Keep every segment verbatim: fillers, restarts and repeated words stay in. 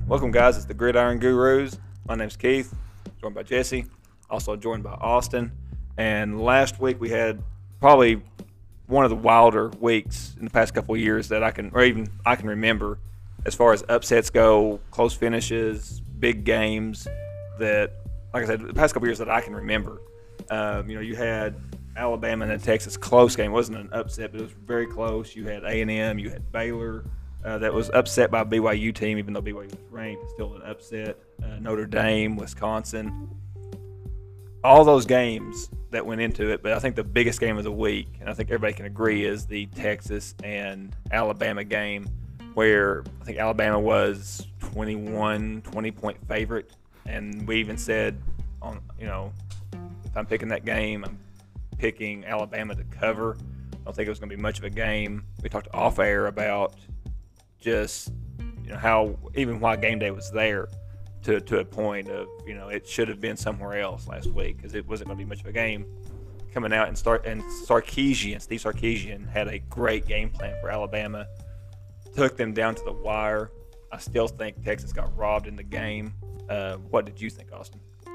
Welcome, guys. It's the Gridiron Gurus. My name's Keith, joined by Jesse, also joined by Austin. And last week we had probably one of the wilder weeks in the past couple of years that I can, or even I can remember, as far as upsets go, close finishes, big games. That, like I said, the past couple of years that I can remember. Um, you know, you had Alabama and Texas close game. It wasn't an upset, but it was very close. You had A and M, you had Baylor. Uh, that was upset by a B Y U team, even though B Y U was ranked, still an upset. Uh, Notre Dame, Wisconsin. All those games that went into it, but I think the biggest game of the week, and I think everybody can agree, is the Texas and Alabama game, where I think Alabama was twenty-one, twenty-point favorite. And we even said, on you know, if I'm picking that game, I'm picking Alabama to cover. I don't think it was going to be much of a game. We talked off air about just you know how even why game day was there to to a point of you know it should have been somewhere else last week because it wasn't going to be much of a game coming out and start and Sarkisian Steve Sarkisian had a great game plan for Alabama, took them down to the wire. I still think Texas got robbed in the game. Uh, what did you think, Austin?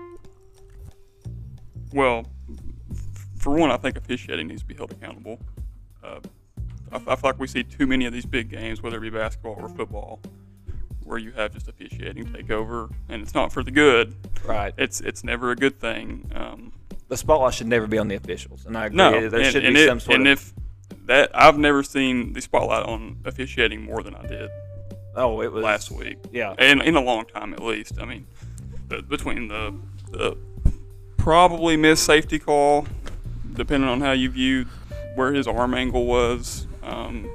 Well, for one, I think officiating needs to be held accountable. Uh, I, I feel like we see too many of these big games, whether it be basketball or football, where you have just officiating take over, and it's not for the good. Right. It's it's never a good thing. Um, the spotlight should never be on the officials, and I agree. No, there and, should and be it, some sort and of. if that I've never seen the spotlight on officiating more than I did. Oh, it was last week. Yeah, and in a long time at least. I mean, the, between the the probably missed safety call, depending on how you view where his arm angle was. Um,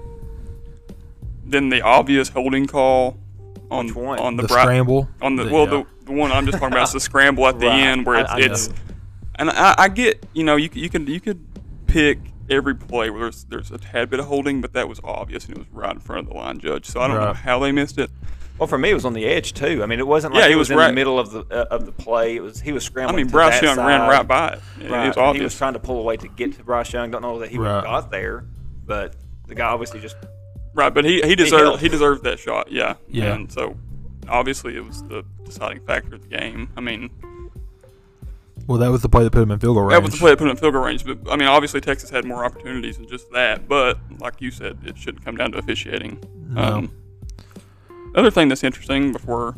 then the obvious holding call on Which one? on the, the bra- scramble. on the, the well yeah. the the one I'm just talking about is the scramble at the Right. end where it's, I, I it's know. and I, I get you know you c- you could you could pick every play where there's there's a tad bit of holding, but that was obvious and it was right in front of the line judge. So I don't know Right. how they missed it. Well, for me, it was on the edge too. I mean, it wasn't like Yeah, it he was, was in right- the middle of the uh, of the play. It was he was I scrambling. mean, to Bryce that Young side. ran right by it. It Right. was He obvious. was trying to pull away to get to Bryce Young. Don't know that he would have Right. got there, but the guy obviously just Right, but he, he helped. deserved he deserved that shot, yeah. Yeah. And so obviously it was the deciding factor of the game. I mean, Well, that was the play that put him in field goal range. that was the play that put him in field goal range. But I mean, obviously Texas had more opportunities than just that. But like you said, it shouldn't come down to officiating. No. Um, other thing that's interesting before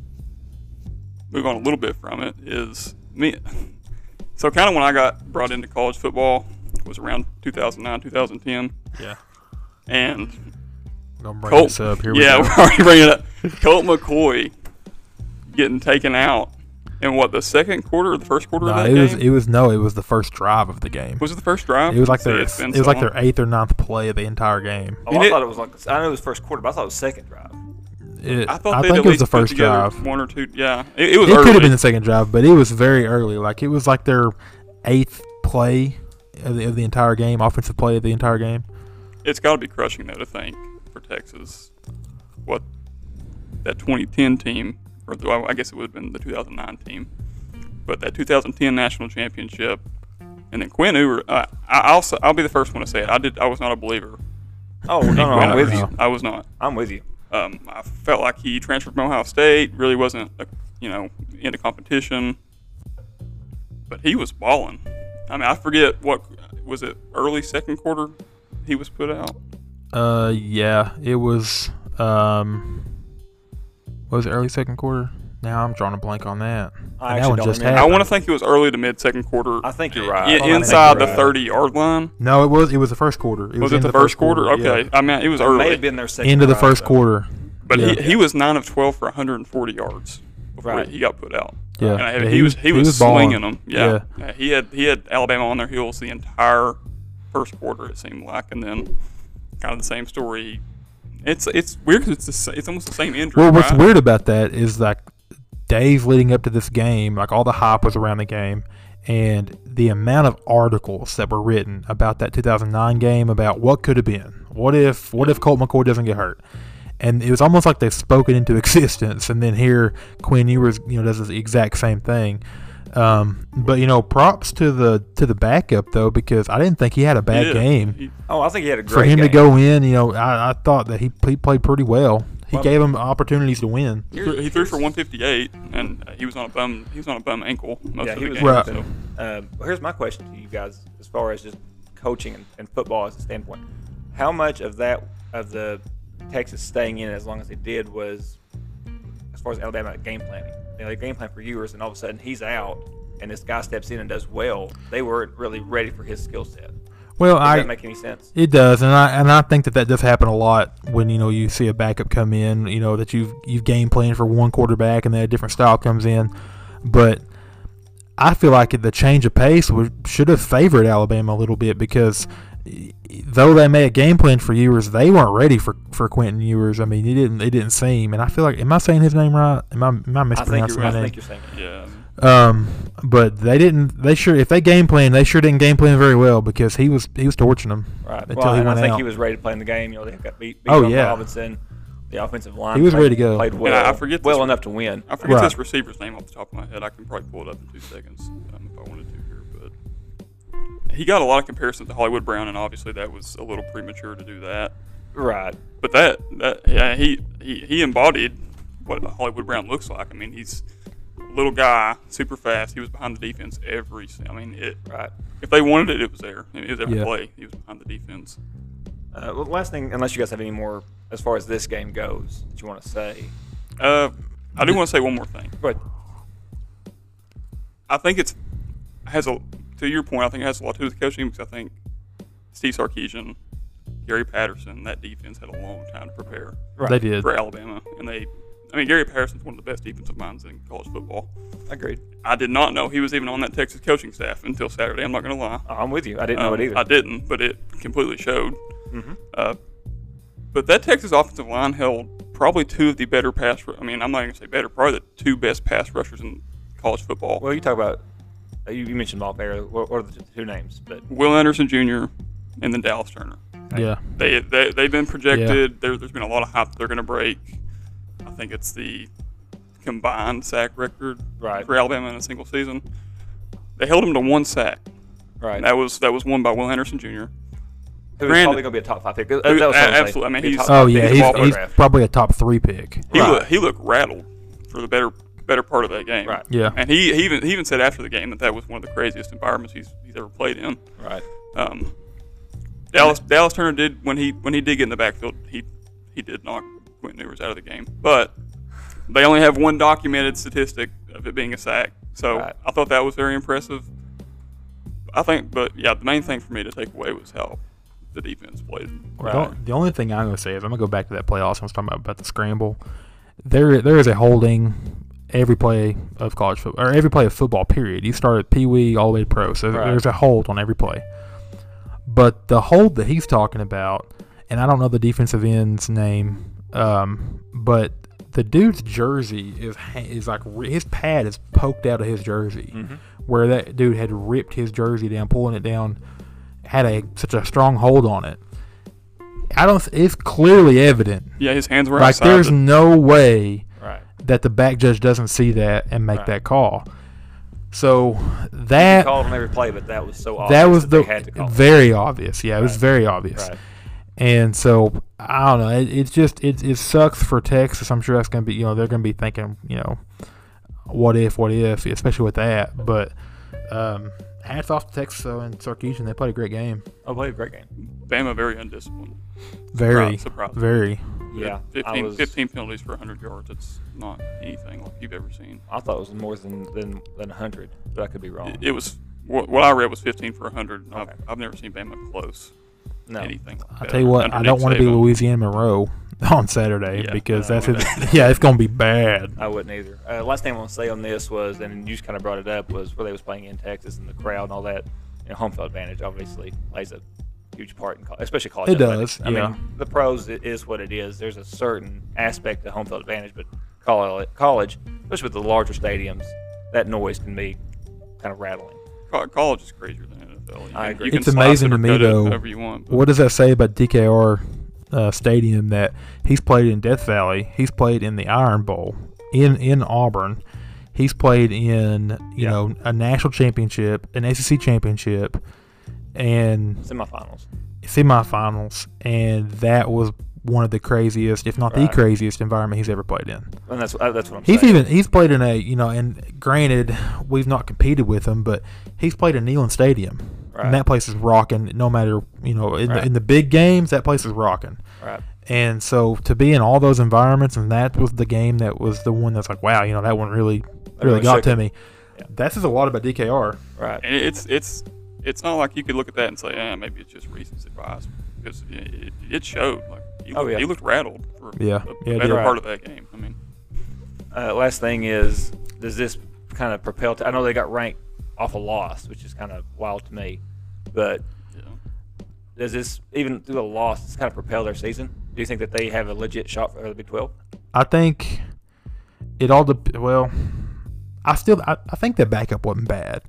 move on a little bit from it is me. So kind of when I got brought into college football was around two thousand nine, two thousand ten, Yeah. and We're gonna bring Colt, this up. Here we yeah, go. we're already bringing it up. Colt McCoy getting taken out in what, the second quarter or the first quarter No, of that it game? was it was no, it was the first drive of the game. Was it the first drive? It was like See, their it's been it was so like long. their eighth or ninth play of the entire game. Oh, And I it- thought it was like I know it was first quarter, but I thought it was second drive. It, I thought I they'd think at it was least the put first together drive. One or two, yeah. It, it was It early. could have been the second drive, but it was very early. Like it was like their eighth play of the, of the entire game, offensive play of the entire game. It's got to be crushing, though, to think for Texas what that twenty ten team, or the, I guess it would have been the two thousand nine team, but that two thousand ten national championship, and then Quinn Ewers. Uh, I, I'll s- I'll be the first one to say it. I did. I was not a believer. Oh no, no, Quinn I'm with Ewers. you. I was not. I'm with you. Um, I felt like he transferred from Ohio State. Really wasn't, a, you know, into competition, but he was balling. I mean, I forget what was it. Early second quarter, he was put out. Uh, yeah, it was. Um, what was it, early second quarter? Now I'm drawing a blank on that. I And that actually one don't just remember. I happened. want to think it was early to mid second quarter. I think you're right. I- I think inside you're the right. thirty yard line. No, it was it was the first quarter. It Was, was it in the first quarter? yeah. Okay, I mean it was It may early, have been their second Into the drive, first though. quarter. but yeah. he, he was nine of twelve for one hundred forty yards before Right. he got put out. Yeah. And I, Yeah, he, was he was, balling. slinging them. Yeah. Yeah, he had he had Alabama on their heels the entire first quarter. It seemed like, and then kind of the same story. It's it's weird because it's the, sa- it's almost the same injury. Well, what's right? weird about that is like days leading up to this game, like all the hype was around the game, and the amount of articles that were written about that two thousand nine game, about what could have been, what if, what if Colt McCoy doesn't get hurt, and it was almost like they've spoken into existence. And then here, Quinn Ewers, you know, does the exact same thing. Um, but you know, props to the to the backup though, because I didn't think he had a bad He did. game. He- Oh, I think he had a great For him game. to go in, you know, I, I thought that he he played pretty well. He Well, gave them opportunities to win. He threw, he threw for one fifty-eight, and uh, he was on a bum. He was on a bum ankle most Yeah, of he the was game. Right. So. Uh, here's my question to you guys, as far as just coaching and, and football as a standpoint. How much of that of the Texas staying in as long as they did was, as far as Alabama game planning? You know, they game plan for years, and all of a sudden he's out, and this guy steps in and does well. They weren't really ready for his skill set. Well, Does I that make any sense? it does, and I and I think that that does happen a lot when you know you see a backup come in. You know that you've you've game planned for one quarterback, and then a different style comes in. But I feel like the change of pace would, should have favored Alabama a little bit because though they may have game planned for Ewers, they weren't ready for, for Quentin Ewers. I mean, it didn't it didn't seem, and I feel like, am I saying his name right? Am I am I I think mispronouncing you're, I my name? think you're saying it. Yeah. Um, but they didn't. They sure if they game planned, they sure didn't game plan very well because he was he was torching them Right. until Well, he and I went think out. he was ready to play in the game. You know, they got beat, beat Oh, up yeah. Robinson. The offensive line. He was played, ready to go. Played And well. I- I forget well this- enough to win. I forget Right. this receiver's name off the top of my head. I can probably pull it up in two seconds um, if I wanted to here. But he got a lot of comparisons to Hollywood Brown, and obviously that was a little premature to do that. Right. But that, that yeah, he, he, he embodied what Hollywood Brown looks like. I mean, he's a little guy, super fast. He was behind the defense every. I mean, it. Right. If they wanted it, it was there. I mean, it was every Yeah. play. He was behind the defense. Uh, well, last thing, unless you guys have any more as far as this game goes that you want to say. Uh, I do want to say one more thing. Go ahead. I think it's has a to your point. I think it has a lot to do with coaching because I think Steve Sarkisian, Gary Patterson, that defense had a long time to prepare Right. They did. for Alabama, and they. I mean, Gary Patterson's one of the best defensive minds in college football. Agreed. I did not know he was even on that Texas coaching staff until Saturday. I'm not going to lie. I'm with you. I didn't know Um, it either. I didn't, but it completely showed. Mm-hmm. Uh, but that Texas offensive line held probably two of the better pass. I mean, I'm not going to say better, probably the two best pass rushers in college football. Well, you talk about uh, you, you mentioned Bob Bear. What, what are the two names? But Will Anderson Junior and then Dallas Turner. Yeah. They, they, they've been projected. There, there's been a lot of hype that they're going to break. I think it's the combined sack record Right. for Alabama in a single season. They held him to one sack. right. That was that was won by Will Anderson Junior Who's Brandon- probably going to be a top five pick. That, Uh, that was what I was absolutely. saying. I mean, Be a he's- top Oh five yeah, pick he's, in the he's draft. probably a top three pick. He, Right. looked, he looked rattled for the better better part of that game. Right. Yeah. And he, he even he even said after the game that that was one of the craziest environments he's, he's ever played in. Right. Um, Dallas Dallas Turner did when he when he did get in the backfield he he did knock Quentin Ewers out of the game, but they only have one documented statistic of it being a sack. So Right. I thought that was very impressive. I think, but yeah, the main thing for me to take away was how the defense played. The o- The only thing I'm going to say is I'm going to go back to that play also I was talking about, about the scramble. There, there is a holding every play of college football, or every play of football, period. You start at Pee Wee all the way to pro, so Right. there's a hold on every play. But the hold that he's talking about, and I don't know the defensive end's name, um, but the dude's jersey is ha- is like ri- his pad is poked out of his jersey, Mm-hmm. where that dude had ripped his jersey down, pulling it down, had a such a strong hold on it. I don't. It's clearly evident. Yeah, his hands were Like outside. there's the- no way Right. that the back judge doesn't see that and make Right. that call. So They that called on every play, but that was so obvious. that was they the had to call it. very obvious. Yeah, it was Right. very obvious. Right. And so I don't know. It, it's just it it sucks for Texas. I'm sure that's gonna be you know they're gonna be thinking you know what if what if especially with that. But um, hats off to Texas though and Sarkisian. They played a great game. Oh, played a great game. Bama very undisciplined. Very Surprise- surprise. very. Yeah. I fifteen, was. fifteen penalties for one hundred yards. It's not anything like you've ever seen. I thought it was more than than than one hundred, but I could be wrong. It, it was what, what I read was fifteen for one hundred. I've, Okay. I've never seen Bama close. No. Anything like I that tell you what, under I Nick don't want to be Saban. Louisiana Monroe on Saturday Yeah, because no, that's I it. Yeah, it's gonna be bad. I wouldn't either. Uh, last thing I want to say on this was, and you just kind of brought it up, was where they was playing in Texas and the crowd and all that. You know, home field advantage obviously plays a huge part in college, especially college. It athletics. does, I yeah. mean, the pros it is what it is. There's a certain aspect to home field advantage, but college, college, especially with the larger stadiums, that noise can be kind of rattling. Co- College is crazier than N F L. You I can- agree. You can It's slice amazing it or to me, cut it though, however you want. but- What does that say about D K R uh, Stadium that he's played in Death Valley? He's played in the Iron Bowl in in Auburn. He's played in you Yeah. know a national championship, an S E C championship, and Semifinals. semifinals, and that was one of the craziest, if not Right. the craziest environment he's ever played in. And that's uh, that's what I'm He's saying. even he's played in a you know, and granted we've not competed with him, but he's played in Neyland Stadium, Right. and that place is rocking. No matter you know in Right. the in the big games, that place is rocking. Right. And so to be in all those environments, and that was the game that was the one that's like, wow, you know, that one really really, really got shook to it. me. Yeah. That says a lot about D K R. Right. And it's it's it's not like you could look at that and say, eh, maybe it's just recency bias, because it, it showed. Like he, Oh, looked, yeah. he looked rattled for Yeah. a Yeah, he better did. part of that game. I mean, Uh, last thing is, does this kind of propel? To, I know they got ranked off a loss, which is kind of wild to me, but yeah. does this even through a loss this kind of propel their season? Do you think that they have a legit shot for the Big twelve? I think it all dep- well. I still I, I think their backup wasn't bad,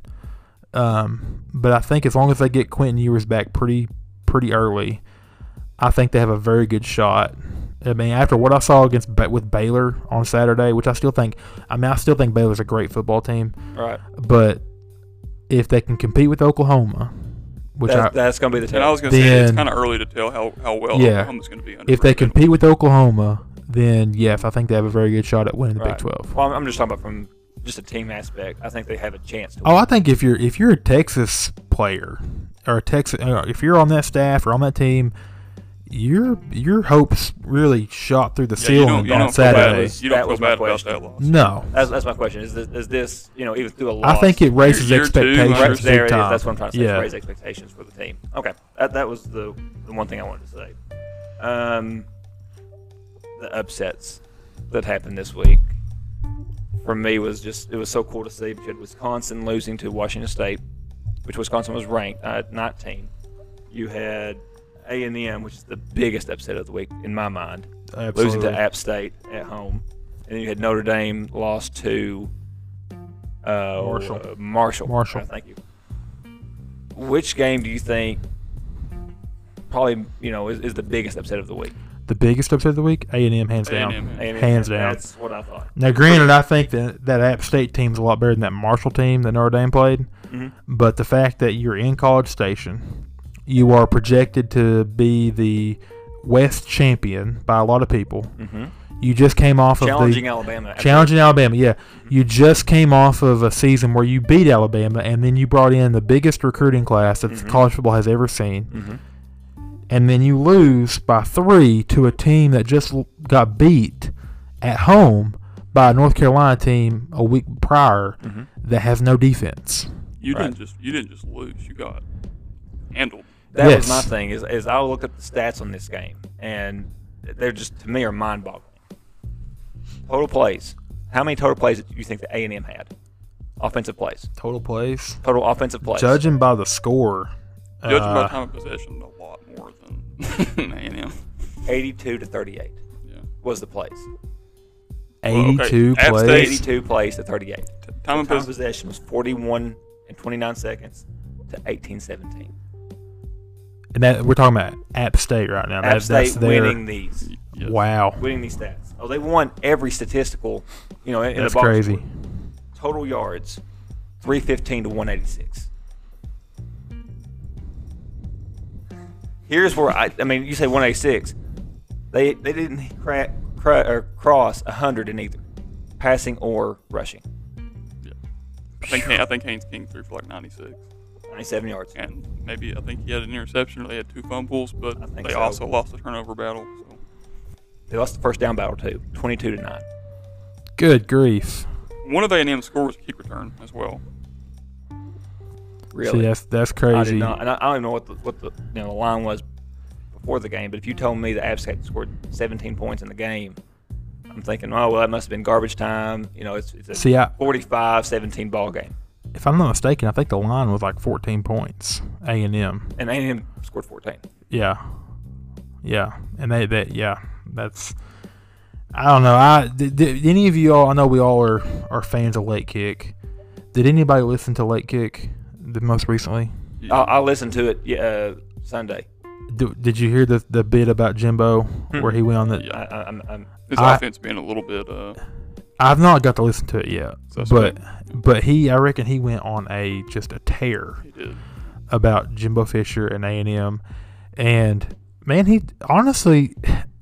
um, but I think as long as they get Quentin Ewers back pretty pretty early, I think they have a very good shot. I mean, after what I saw against Ba- with Baylor on Saturday, which I still think, I mean, I still think Baylor's a great football team, Right. but if they can compete with Oklahoma, which That, I, that's going to be the And I test. was going to say it's Then- kind of early to tell how, how well Yeah. Oklahoma's going to be under. if they Brent Venables. compete with Oklahoma, then yes, I think they have a very good shot at winning the Right. Big twelve. Well, I'm- I'm just talking about from just a team aspect. I think they have a chance to. Oh, win. I think if you're if you're a Texas player or a Texas, uh, if you're on that staff or on that team, your your hopes really shot through the Yeah, you ceiling don't, you on don't feel bad, Saturday. you don't That feel was my bad about question. that loss. No, That's, that's my question. Is this, is this you know even through a loss? I think it raises Year- year two, expectations right Right, there big it is. time. That's what I'm trying to say. Yeah. Raise expectations for the team. Okay, that, that was the, the one thing I wanted to say. Um, the upsets that happened this week for me was just it was so cool to see. You had Wisconsin losing to Washington State, which Wisconsin was ranked at nineteen. You had A and M, which is the biggest upset of the week in my mind, Absolutely. losing to App State at home, and then you had Notre Dame lost to uh, Marshall. uh, Marshall. Marshall. Uh, thank you. Which game do you think probably you know is, is the biggest upset of the week? The biggest upset of the week, A and M hands down. A and M, A and M, Hands down. That's what I thought. Now, granted, I think that that App State team's a lot better than that Marshall team that Notre Dame played. Mhm. But the fact that you're in College Station, you are projected to be the West champion by a lot of people. Mm-hmm. You just came off of Challenging the Alabama. challenging Alabama. Yeah, you just came off of a season where you beat Alabama, and then you brought in the biggest recruiting class that Mhm. college football has ever seen. Mm-hmm. And then you lose by three to a team that just l- got beat at home by a North Carolina team a week prior Mm-hmm. that has no defense. You Right. didn't just you didn't just lose. You got handled. That Yes. was my thing. Is, is I looked up the stats on this game, and they're just to me are mind-boggling. Total plays. How many total plays do you think the A and M had? Offensive plays. Total plays. Total offensive plays. Judging by the score, Judging by uh, time of possession, a lot more than A and M. eighty-two to thirty-eight Yeah. was the plays. eighty-two okay. App plays. State- eighty-two plays to thirty-eight. T- Time of Time of possession. possession was forty-one and twenty-nine seconds to eighteen seventeen. And that we're talking about App State right now. App That, State that's their, winning these. Yes. Wow, Winning these stats. Oh, they won every statistical, you know, in, in that's the box crazy. score. Total yards, three fifteen to one eighty-six. Here's where I, I mean, you say one eighty-six. They they didn't crack, cra- or cross one hundred in either, passing or rushing. I think I think Haynes King threw for like ninety-six, ninety-seven yards. and maybe I think he had an interception or they had two fumbles, but I think they so. also lost the turnover battle. So They lost the first down battle too, twenty-two to nine. Good grief. one of A and M's scores was a kick return as well. Really, See, that's that's I did crazy. not, and I, I don't even know what the what the you know the line was before the game. But if you told me that App State scored seventeen points in the game, I'm thinking, oh well, that must have been garbage time. You know, it's it's a See, I, forty-five seventeen ball game, if I'm not mistaken, I think the line was like fourteen points. A and M. and A and M scored fourteen. Yeah, yeah, and they that yeah, that's. I don't know. I did, did any of you all? I know we all are are fans of Late Kick. Did anybody listen to Late Kick the most recently? Yeah. I, I listened to it yeah, uh, Sunday. Do, did you hear the the bit about Jimbo where he went on the? Yeah. I, I, I'm, I'm, His I- offense being a little bit uh, I've not got to listen to it yet, suspect. but but he I reckon he went on a just a tear He did. about Jimbo Fisher and A and M, and man, he honestly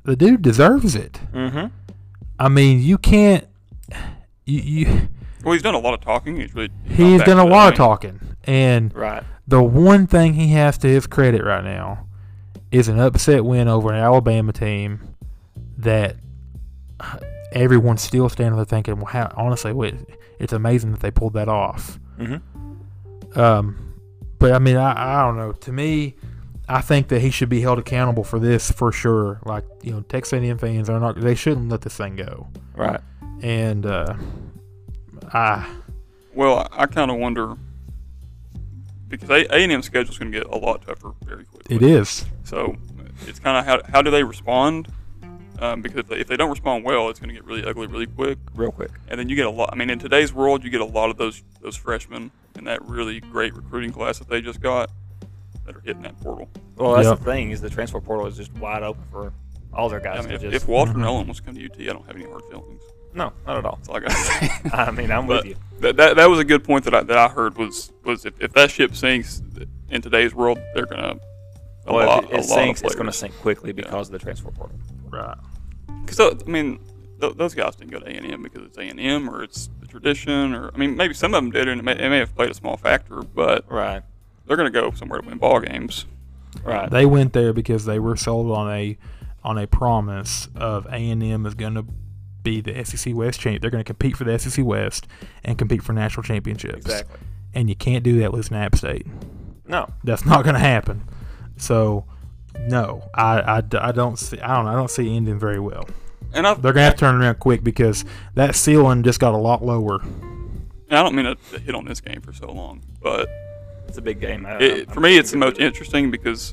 the dude deserves it. Mm-hmm. I mean, you can't. You, you Well, he's done a lot of talking. He's really he's back done to a that lot of lane. talking, and Right. the one thing he has to his credit right now is an upset win over an Alabama team that everyone's still standing there thinking, well, how, honestly, wait, it's amazing that they pulled that off. Mm-hmm. Um, but, I mean, I, I don't know. To me, I think that he should be held accountable for this for sure. Like, you know, Texas A and M fans are not, they shouldn't let this thing go. Right. And, uh, I, Well, I, I kind of wonder because A and M's schedule is going to get a lot tougher very quickly. it is. So it's kind of how how do they respond? Um, because if they, if they don't respond well, it's going to get really ugly really quick. Real quick. And then you get a lot. I mean, in today's world, you get a lot of those those freshmen in that really great recruiting class that they just got that are hitting that portal. Well, that's Yep. the thing is the transfer portal is just wide open for all their guys I mean, to if, just. if Walter Mhm. Nolan was to come to U T, I don't have any hard feelings. no, not at all. That's all I got to say. I mean, I'm But with you. That, that that was a good point that I that I heard was was if, if that ship sinks in today's world, they're gonna a Well, lot if a it, it lot sinks, of it's going to players. sink quickly because of the transfer portal. Right. Because I mean, th- those guys didn't go to A and M because it's A and M or it's the tradition, or I mean, maybe some of them did, and it may, it may have played a small factor, but Right. they're going to go somewhere to win ball games. Right. They went there because they were sold on a on a promise of A and M is going to be the S E C West champ. They're going to compete for the S E C West and compete for national championships. Exactly. And you can't do that with App State. No. That's not going to happen. So, no, I, I, I don't see. I don't. I don't see it ending very well. And I, They're going to have to turn around quick because that ceiling just got a lot lower. and I don't mean to, to hit on this game for so long, but It's a big game. I, it, I'm- for me, it's the I'm most good with interesting because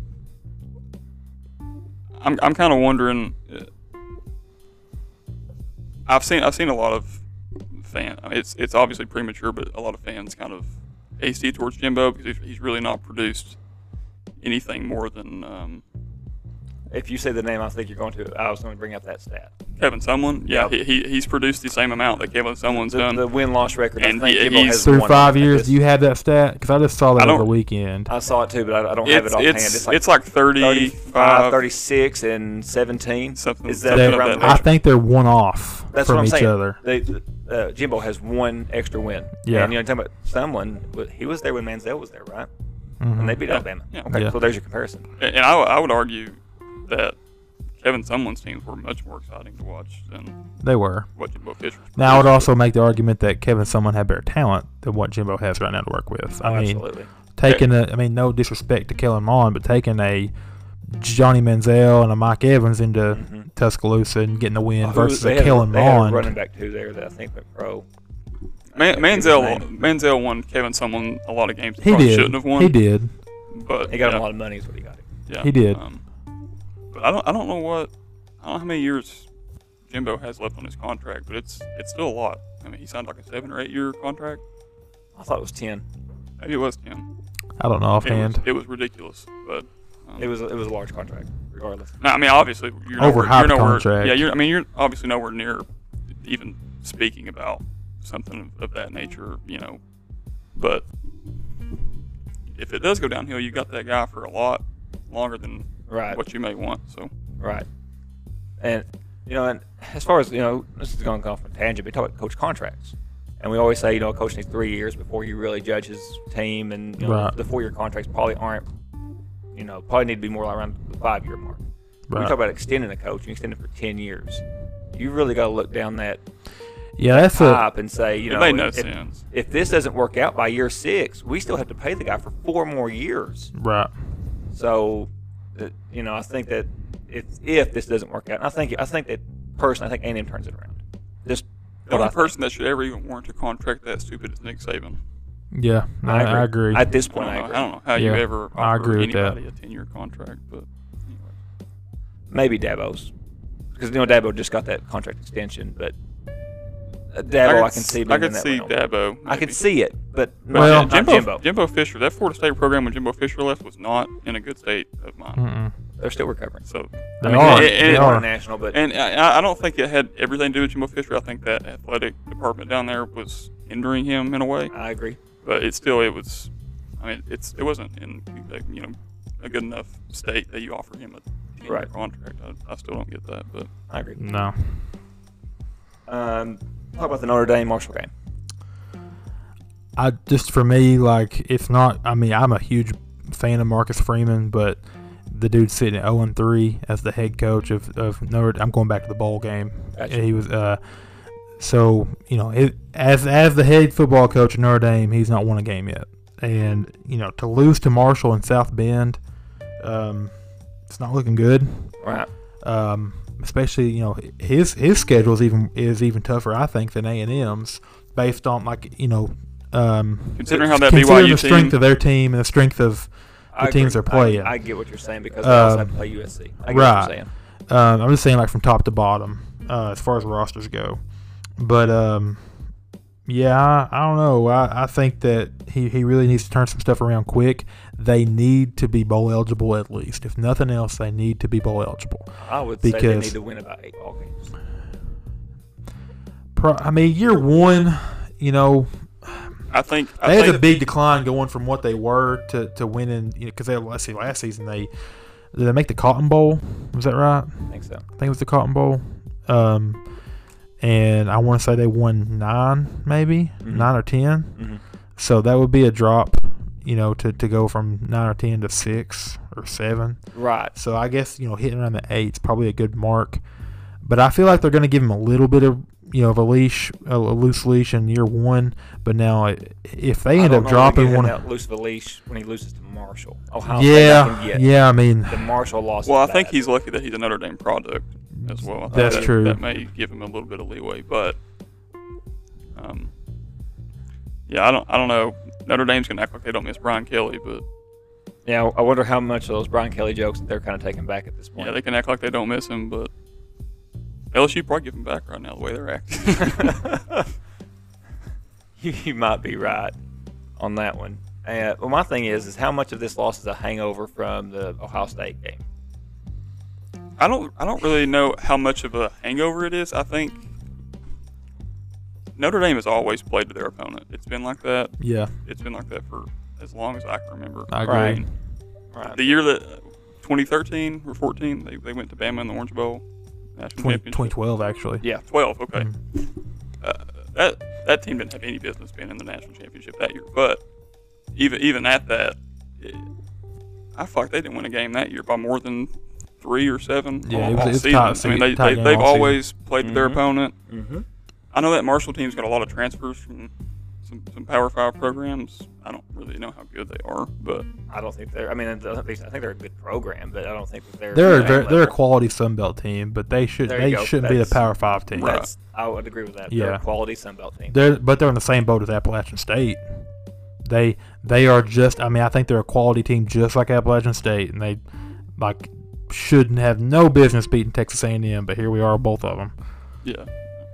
I'm I'm kind of wondering. uh, I've seen I've seen a lot of fan. I mean, it's it's obviously premature, but a lot of fans kind of hasty towards Jimbo because he's, he's really not produced anything more than um, it. If you say the name, I think you're going to. I was going to bring up that stat. Kevin Sumlin. Yeah, Yep. he, he he's produced the same amount that Kevin Sumlin's The, done. the win-loss record. And I think he- Jimbo he's- has Through one five of them. years, do you have that stat? Because I just saw that I over the don't- weekend. I saw it too, but I, I don't have it's it offhand. it's It's like it's like thirty-five, thirty-five. thirty-six, and seventeen. Something- Is that something around of the that I think they're one off That's from what I'm each saying. other. They, uh, Jimbo has one extra win. Yeah. And you know, talking about Sumlin, he was there when Manziel was there, right? Mhm. And they beat Yeah. Alabama. Yeah. Okay, Yeah. so there's your comparison. And I, I would argue that Kevin Sumlin's teams were much more exciting to watch than They were. what Jimbo Fisher's. Now, I would produced. also make the argument that Kevin Sumlin had better talent than what Jimbo has right now to work with. Oh, I mean, absolutely. taking a, I mean, no disrespect to Kellen Mond, but taking a Johnny Manziel and a Mike Evans into Mhm. Tuscaloosa and getting the win Oh, who- versus they a had Kellen they had a Mond. running back too there that I think went pro. Man, I forget his Manziel name. Manziel won Kevin Sumlin a lot of games. He He probably did. shouldn't have won. He did. But He got yeah, him a lot of money, is what he got. yeah, He did. Um, but I don't I don't know what I don't know how many years Jimbo has left on his contract, but it's it's still a lot. I mean, he signed like a seven or eight year contract. I thought it was ten. Maybe it was ten. I don't know It was, offhand. it was ridiculous, but. Um, It was it was a large contract, regardless. No, I mean, obviously, you're Overhyped nowhere, you're nowhere, contract. Yeah, you're. I mean, you're obviously nowhere near even speaking about something of, of that nature, you know. But if it does go downhill, you got that guy for a lot longer than Right. what you may want. So Right. And you know, and as far as you know, this is going to go off on a tangent. We talk about coach contracts, and we always say, you know, a coach needs three years before you really judge his team, and you know, Right. the four-year contracts probably aren't. You know, probably need to be more around the five-year mark. When Right. you talk about extending a coach, you extend it for ten years. You really got to look down that Yeah, that's a pipe and say, you it know, made no if, sense. if this doesn't work out by year six, we still have to pay the guy for four more years. right. So, uh, you know, I think that if if this doesn't work out, and I think I think that personally, I think A and M turns it around. Just The only what I person that should ever even warrant a contract that stupid is Nick Saban. Yeah, I, I agree. At this I point, don't I know, agree. I don't know how Yeah, you ever offer I agree with that. anybody a ten-year contract, but anyway. Maybe Dabo's, because you know Dabo just got that contract extension, but uh, Dabo, I, could can s- see. I being in could that see realm. Dabo. I can maybe. see it, but But not, Well, not Jimbo, Jimbo. Jimbo Fisher, that Florida State program when Jimbo Fisher left was not in a good state of mind. Mm-mm. They're still recovering. So, They I mean, are. It, And- it, They are are. national, but and I, I don't think it had everything to do with Jimbo Fisher. I think that athletic department down there was hindering him in a way. I agree. But it still, it was. I mean, it's it wasn't in a, you know a good enough state that you offer him a ten-year Right. contract. I, I still don't get that, but I agree. No. Um, talk about the Notre Dame Marshall game. I just for me, like, it's not. I mean, I'm a huge fan of Marcus Freeman, but the dude's sitting at oh and three as the head coach of, of Notre. I'm going back to the bowl game. Gotcha. He was. Uh, so you know, it, as as the head football coach of Notre Dame, he's not won a game yet, and you know, to lose to Marshall and South Bend, um, it's not looking good. Right. Um, especially you know his his schedule is even is even tougher, I think, than A and M's based on like you know. Um, considering how that considering B Y U the strength team, of their team and the strength of the I teams agree. they're playing. I, I get what you're saying because they also have to play U S C. I get what right. you're saying. Um, I'm just saying, like from top to bottom, uh, as far as rosters go. But um, yeah, I, I don't know. I, I think that he, he really needs to turn some stuff around quick. They need to be bowl eligible at least. If nothing else, they need to be bowl eligible. I would say they Because- need to win about eight ball games. Pro, I mean, year one, you know, I think I they had think a big decline going from what they were to, to winning. You know, because they let's see, last season they did they make the Cotton Bowl? Was that right? I think so. I think it was the Cotton Bowl. Um, and I want to say they won nine, maybe Mhm. nine or ten. Mm-hmm. So that would be a drop, you know, to, to go from nine or ten to six or seven. Right. So I guess you know hitting around the eight is probably a good mark. But I feel like they're going to give him a little bit of you know of a leash, a, a loose leash in year one. But now if they I end don't up know dropping if one, that loose of a leash when he loses to Marshall. Ohio State I yeah, can get. yeah. I mean, The Marshall loss. well, I is think bad. he's lucky that he's a Notre Dame product as well. I think That's that, true. That may give him a little bit of leeway, but um, yeah, I don't I don't know. Notre Dame's gonna act like they don't miss Brian Kelly, but Yeah, I wonder how much of those Brian Kelly jokes that they're kind of taking back at this point. yeah, they can act like they don't miss him, but L S U probably give him back right now the way they're acting. you, you might be right on that one. Uh, well, my thing is, is how much of this loss is a hangover from the Ohio State game? I don't I don't really know how much of a hangover it is. I think Notre Dame has always played to their opponent. It's been like that. yeah, It's been like that for as long as I can remember. I agree. Right. Right. The year that twenty thirteen or fourteen, they, they went to Bama in the Orange Bowl national twenty, championship. twenty twelve actually. Yeah. twelve, okay. Mm. Uh, that that team didn't have any business being in the national championship that year. But even even at that, it, I feel like they didn't win a game that year by more than three or seven Yeah, all, it was- all it was season. tight I mean, they, tight they, game they've all season. always played to their Mhm. opponent. Mm-hmm. I know that Marshall team's got a lot of transfers from some, some Power Five programs. I don't really know how good they are, but I don't think they're. I mean, I don't think I think they're a good program, but I don't think that they're. They're a, that they're, they're a level. quality Sun Belt team, but they should There you they go. shouldn't be the That's- Power Five team. Right. That's, I would agree with that. They're Yeah. a quality Sun Belt team. They're but they're in the same boat as Appalachian State. They they are just. I mean, I think they're a quality team just like Appalachian State, and they like shouldn't have no business beating Texas A and M. But here we are, both of them. yeah.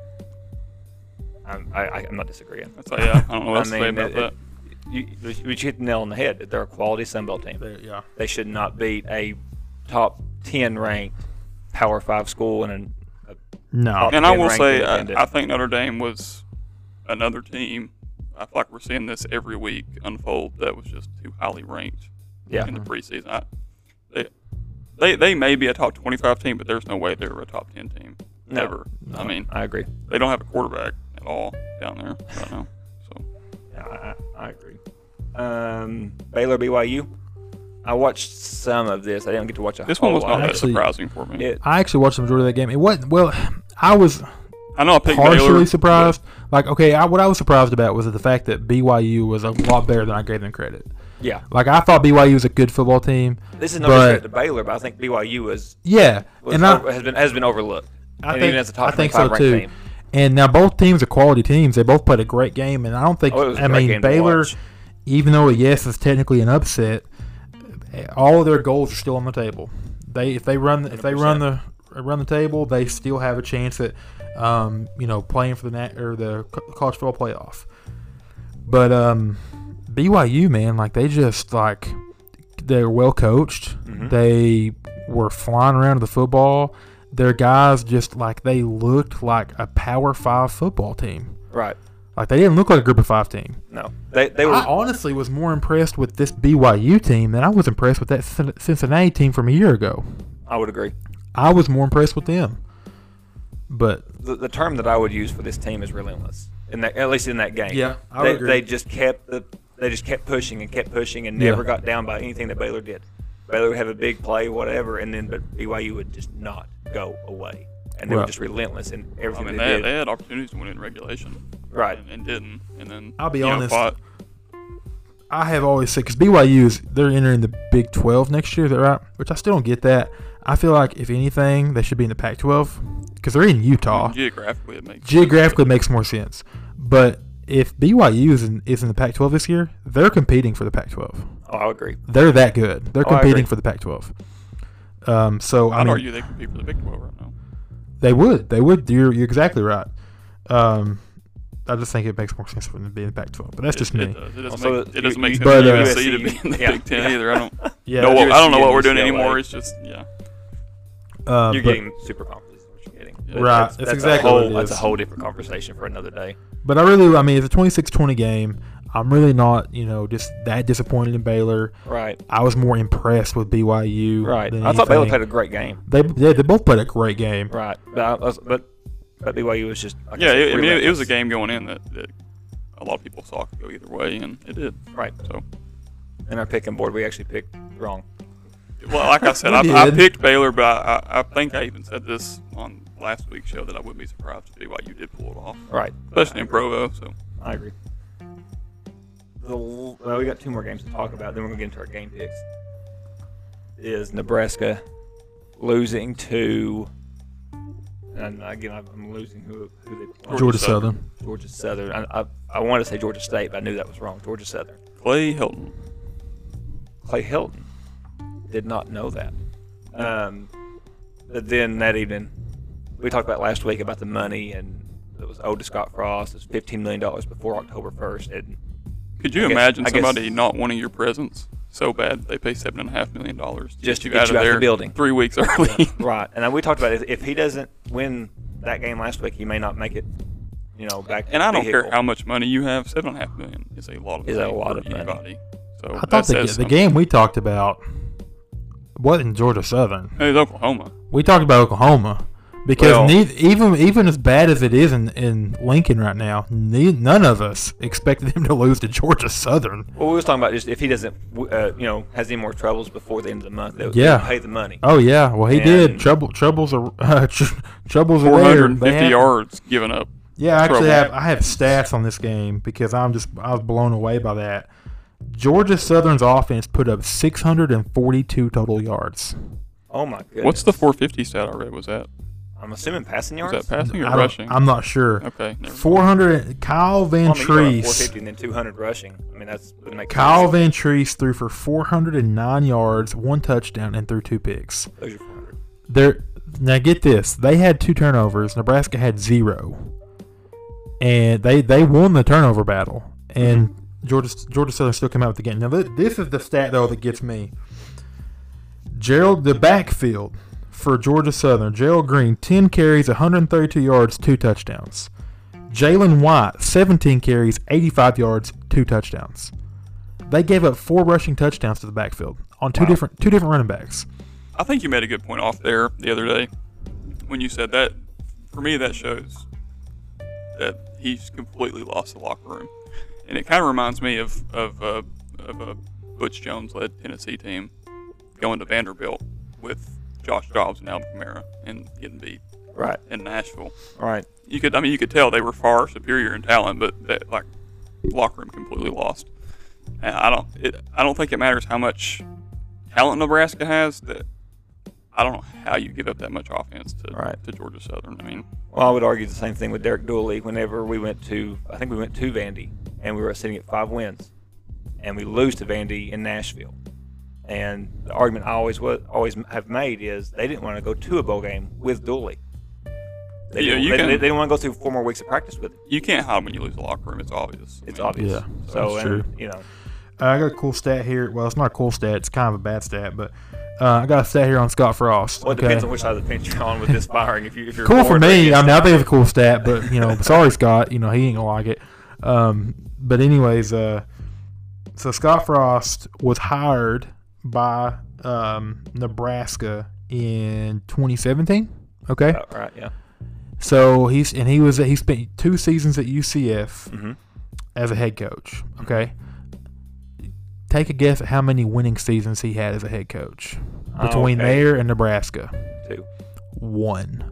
I'm, I, I- I'm not disagreeing. That's yeah. I don't know what I else to say mean, about it- that. You, you, you hit the nail on the head. They're a quality Sun Belt team. Yeah. They should not beat a top ten ranked Power Five school in an, a No. And I ten will ranked say, I, independent. I think Notre Dame was another team. I feel like we're seeing this every week unfold. That was just too highly ranked Yeah. in the preseason. I, they, they they may be a top twenty-five team, but there's no way they were a top ten team No. ever. I mean, I agree. they don't have a quarterback at all down there right now. So Yeah, I, I I agree. Um, Baylor B Y U. I watched some of this. I didn't get to watch a this whole one was not lot. that Actually, surprising for me. It, I actually watched the majority of that game. It wasn't well. I was I know I picked partially Baylor, surprised. Like, okay, I, what I was surprised about was the fact that B Y U was a lot better than I gave them credit. yeah, Like, I thought B Y U was a good football team. this is no But- disrespect to Baylor, but I think B Y U was, Yeah, was and I, over, has been has been overlooked. I and think even as a top I think twenty-five so ranked too. team. And now both teams are quality teams. They both played a great game, and I don't think. Oh, it was a I great mean, game to Baylor, watch. even though yes, it's technically an upset, all of their goals are still on the table. They if they run if they run the run the table, they still have a chance at um, you know playing for the nat- or the co- college football playoff. But um, B Y U, man, like they just like they're well coached. Mhm. They were flying around the football. Their guys just like they looked like a Power Five football team. Right. Like they didn't look like a Group of Five team. No, they they were. I honestly was more impressed with this B Y U team than I was impressed with that Cin- Cincinnati team from a year ago. I would agree. I was more impressed with them. But The, the term that I would use for this team is relentless. In that, at least in that game. Yeah, I they, would agree. They just kept the, they just kept pushing and kept pushing and never Yeah. got down by anything that Baylor did. Baylor would have a big play, whatever, and then but B Y U would just not go away, and they Right. were just relentless in I everything mean, they, they, did. they had opportunities to win in regulation. Right. And, and didn't. And then, I'll be you know, honest, fought- I have always said, because B Y U is, they're entering the Big twelve next year, is that right? Which I still don't get that. I feel like, if anything, they should be in the Pac twelve, because they're in I Utah. mean, geographically, it makes Geographically, it makes more sense. But if B Y U is in, is in the Pac twelve this year, they're competing for the Pac twelve. Oh, I agree. They're that good. They're Oh, I competing agree. for the Pac twelve. Um, so, I I'd mean, argue they compete for the Big twelve right now. they would. They would. You're, you're exactly right. Um, I just think it makes more sense for them to be in the Pac twelve. But that's It- just it me. does. It doesn't Also, make, it doesn't you- make you- sense But, for uh, U S C to be in the yeah, Big Ten yeah. either. I don't Yeah. know. What, I don't know what we're doing U S C anymore. L A. It's just yeah. Uh, You're but- getting super conference. is what you're getting. But Right. That's, That's that's exactly a what whole, it That's a is. whole different conversation for another day. But I really, I mean, it's a twenty-six twenty game. I'm really not, you know, just that disappointed in Baylor. Right. I was more impressed with B Y U. Right. Than I thought Baylor anything. played a great game. They, yeah, they both played a great game. Right. But I was, but but B Y U was just like I Yeah, said, it, I mean, it, it was a relentless. game going in that, that a lot of people saw could go either way, and it did. Right. So, In our picking board, we actually picked wrong. well, like I said, We I, I did. picked Baylor, but I, I, I think I even said this on last week's show that I wouldn't be surprised if B Y U did pull it off, Right. especially in Provo. So, I agree. The, well, we got two more games to talk about. Then we're gonna get into our game picks. Is Nebraska losing to? And again, I'm- I'm losing who who they play. Georgia Southern. Georgia Southern. I, I I wanted to say Georgia State, but I knew that was wrong. Georgia Southern. Clay Helton. Clay Hilton. Did not know that. Um, but then that evening, we talked about last week about the money, and it was owed to Scott Frost. It was fifteen million dollars before October first. And Could you I guess- imagine I guess- somebody not wanting your presence so bad they pay seven and a half million dollars Just to you get out you of out the there building. three weeks early? right, and we talked about it. If he doesn't win that game last week, he may not make it. You know, back. To And the I don't vehicle. care how much money you have. Seven and a half million is a lot of Is a money lot for of money. anybody. So I that thought the, says the something. game we talked about wasn't Georgia Southern. It was Oklahoma. We talked about Oklahoma because Well- neith- even even as bad as it is in, in Lincoln right now, ne- none of us expected them to lose to Georgia Southern. Well, we was talking about just if he doesn't, uh, you know, has any more troubles before the end of the month, they'll, Yeah. they'll pay the money. Oh yeah, well he And- did. Trouble troubles are uh, tr- troubles are Four there. hundred and They fifty have- yards given up. Yeah, I actually trouble. have I have stats on this game because I'm just I was blown away by that. Georgia Southern's offense put up six hundred forty-two total yards. Oh my goodness. What's the four fifty stat I read? Was that I'm assuming passing was yards. that passing or I don't- rushing? I'm not sure. okay. Never mind. four hundred. Kyle Van Well, I mean, you go up four Treese. fifty and then two hundred rushing. I mean, that's would make Kyle sense. Van Treese threw for four hundred nine yards, one touchdown, and threw two picks. Those are four hundred. They're, now get this: they had two turnovers. Nebraska had zero, and they they won the turnover battle. And Georgia Georgia Southern still came out with the game. Now th- this is the stat though that gets me. Gerald, the backfield for Georgia Southern: Gerald Green, ten carries, one hundred thirty-two yards, two touchdowns. Jalen White, seventeen carries, eighty-five yards, two touchdowns. They gave up four rushing touchdowns to the backfield on two Wow. different two different running backs. I think you made a good point off there the other day when you said that. For me, that shows that he's completely lost the locker room, and it kind of reminds me of of, uh, of a Butch Jones-led Tennessee team going to Vanderbilt with Josh Dobbs and Alvin Kamara and getting beat Right. in Nashville. Right. You could, I mean, you could tell they were far superior in talent, but that like locker room completely lost. And I don't, it, I don't think it matters how much talent Nebraska has. That I don't know how you give up that much offense to Right. to Georgia Southern. I mean, Well, I would argue the same thing with Derek Dooley. Whenever we went to, I think we went to Vandy, and we were sitting at five wins, and we lose to Vandy in Nashville. And the argument I always was, always have made is they didn't want to go to a bowl game with Dooley. They, Yeah, didn't, you they, can- they didn't want to go through four more weeks of practice with him. you can't hide when you lose the locker room. It's obvious. I It's mean, obvious. Yeah, so, that's and, true. you know, Uh, I got a cool stat here. Well, it's not a cool stat. It's kind of a bad stat, but uh, I got a stat here on Scott Frost. well, it okay. depends on which side of the fence you're on with this firing. If, you, if you're Cool for for it or me. I against mean, I it. think it's a cool stat, but you know, sorry, Scott. You know, he ain't gonna like it. Um, but anyways, uh, so Scott Frost was hired by um, Nebraska in twenty seventeen. Okay, Oh, right, yeah. so he's and he was he spent two seasons at U C F Mm-hmm. as a head coach. Okay, take a guess at how many winning seasons he had as a head coach between Okay. there and Nebraska. Two. One.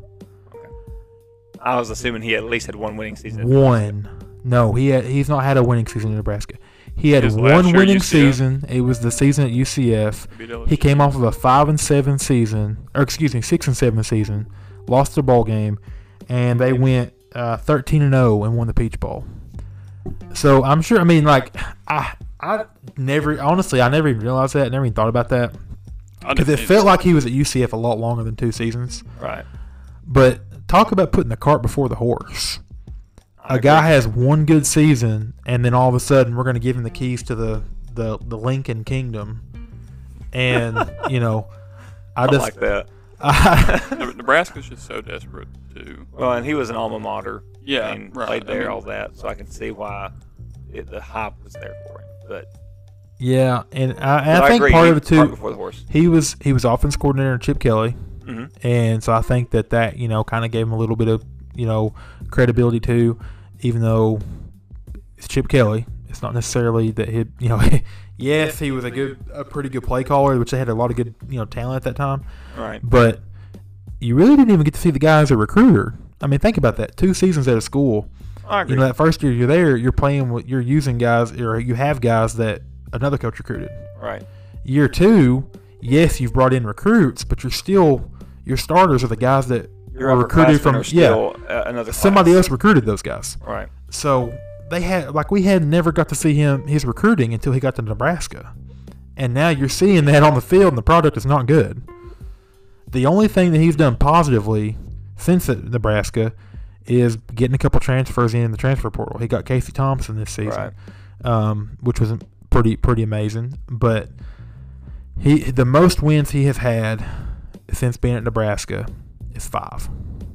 I was assuming he at least had one winning season. One. No, he had, he's not had a winning season in Nebraska. He had His last one year at winning U C F? season. It was the season at U C F. Beat L S U. He came off of a five and seven season, or excuse me, six and seven season. Lost the ball game, and they went uh, thirteen and zero and won the Peach Bowl. So I'm sure. I mean, like I, I never honestly, I never even realized that. Never even thought about that I because it didn't- felt like he was at U C F a lot longer than two seasons. Right. But talk about putting the cart before the horse. I A guy agree. has one good season, and then all of a sudden we're going to give him the keys to the, the, the Lincoln Kingdom. And, you know, I I just. like that. I, Ne- Nebraska's just so desperate to. Well, and he was an alma mater. Yeah, and right. played I there, mean- all that, so I can see why it, the hype was there for him. But yeah, and I, and but I think agree, part he- of it cart too, before the horse. he was he was offense coordinator in Chip Kelly, Mm-hmm. and so I think that that you know kind of gave him a little bit of you know credibility too, even though it's Chip Kelly. It's not necessarily that he you know yes he was a good a pretty good play caller, which they had a lot of good you know talent at that time, Right. but you really didn't even get to see the guy as a recruiter. I mean, think about that. Two seasons at a school. I agree. You know, that first year you're there, you're playing with, you're using guys, or you have guys that another coach recruited. right. Year two, yes, you've brought in recruits, but you're still, your starters are the guys that Your were recruited upperclassmen from, are yeah, still uh, another somebody class. else recruited those guys. Right. So they had, like, we had never got to see him, his recruiting until he got to Nebraska. And now you're seeing that on the field, and the product is not good. The only thing that he's done positively since at Nebraska is getting a couple transfers in the transfer portal. He got Casey Thompson this season, Right. um, which was pretty pretty amazing. But he the most wins he has had since being at Nebraska is five.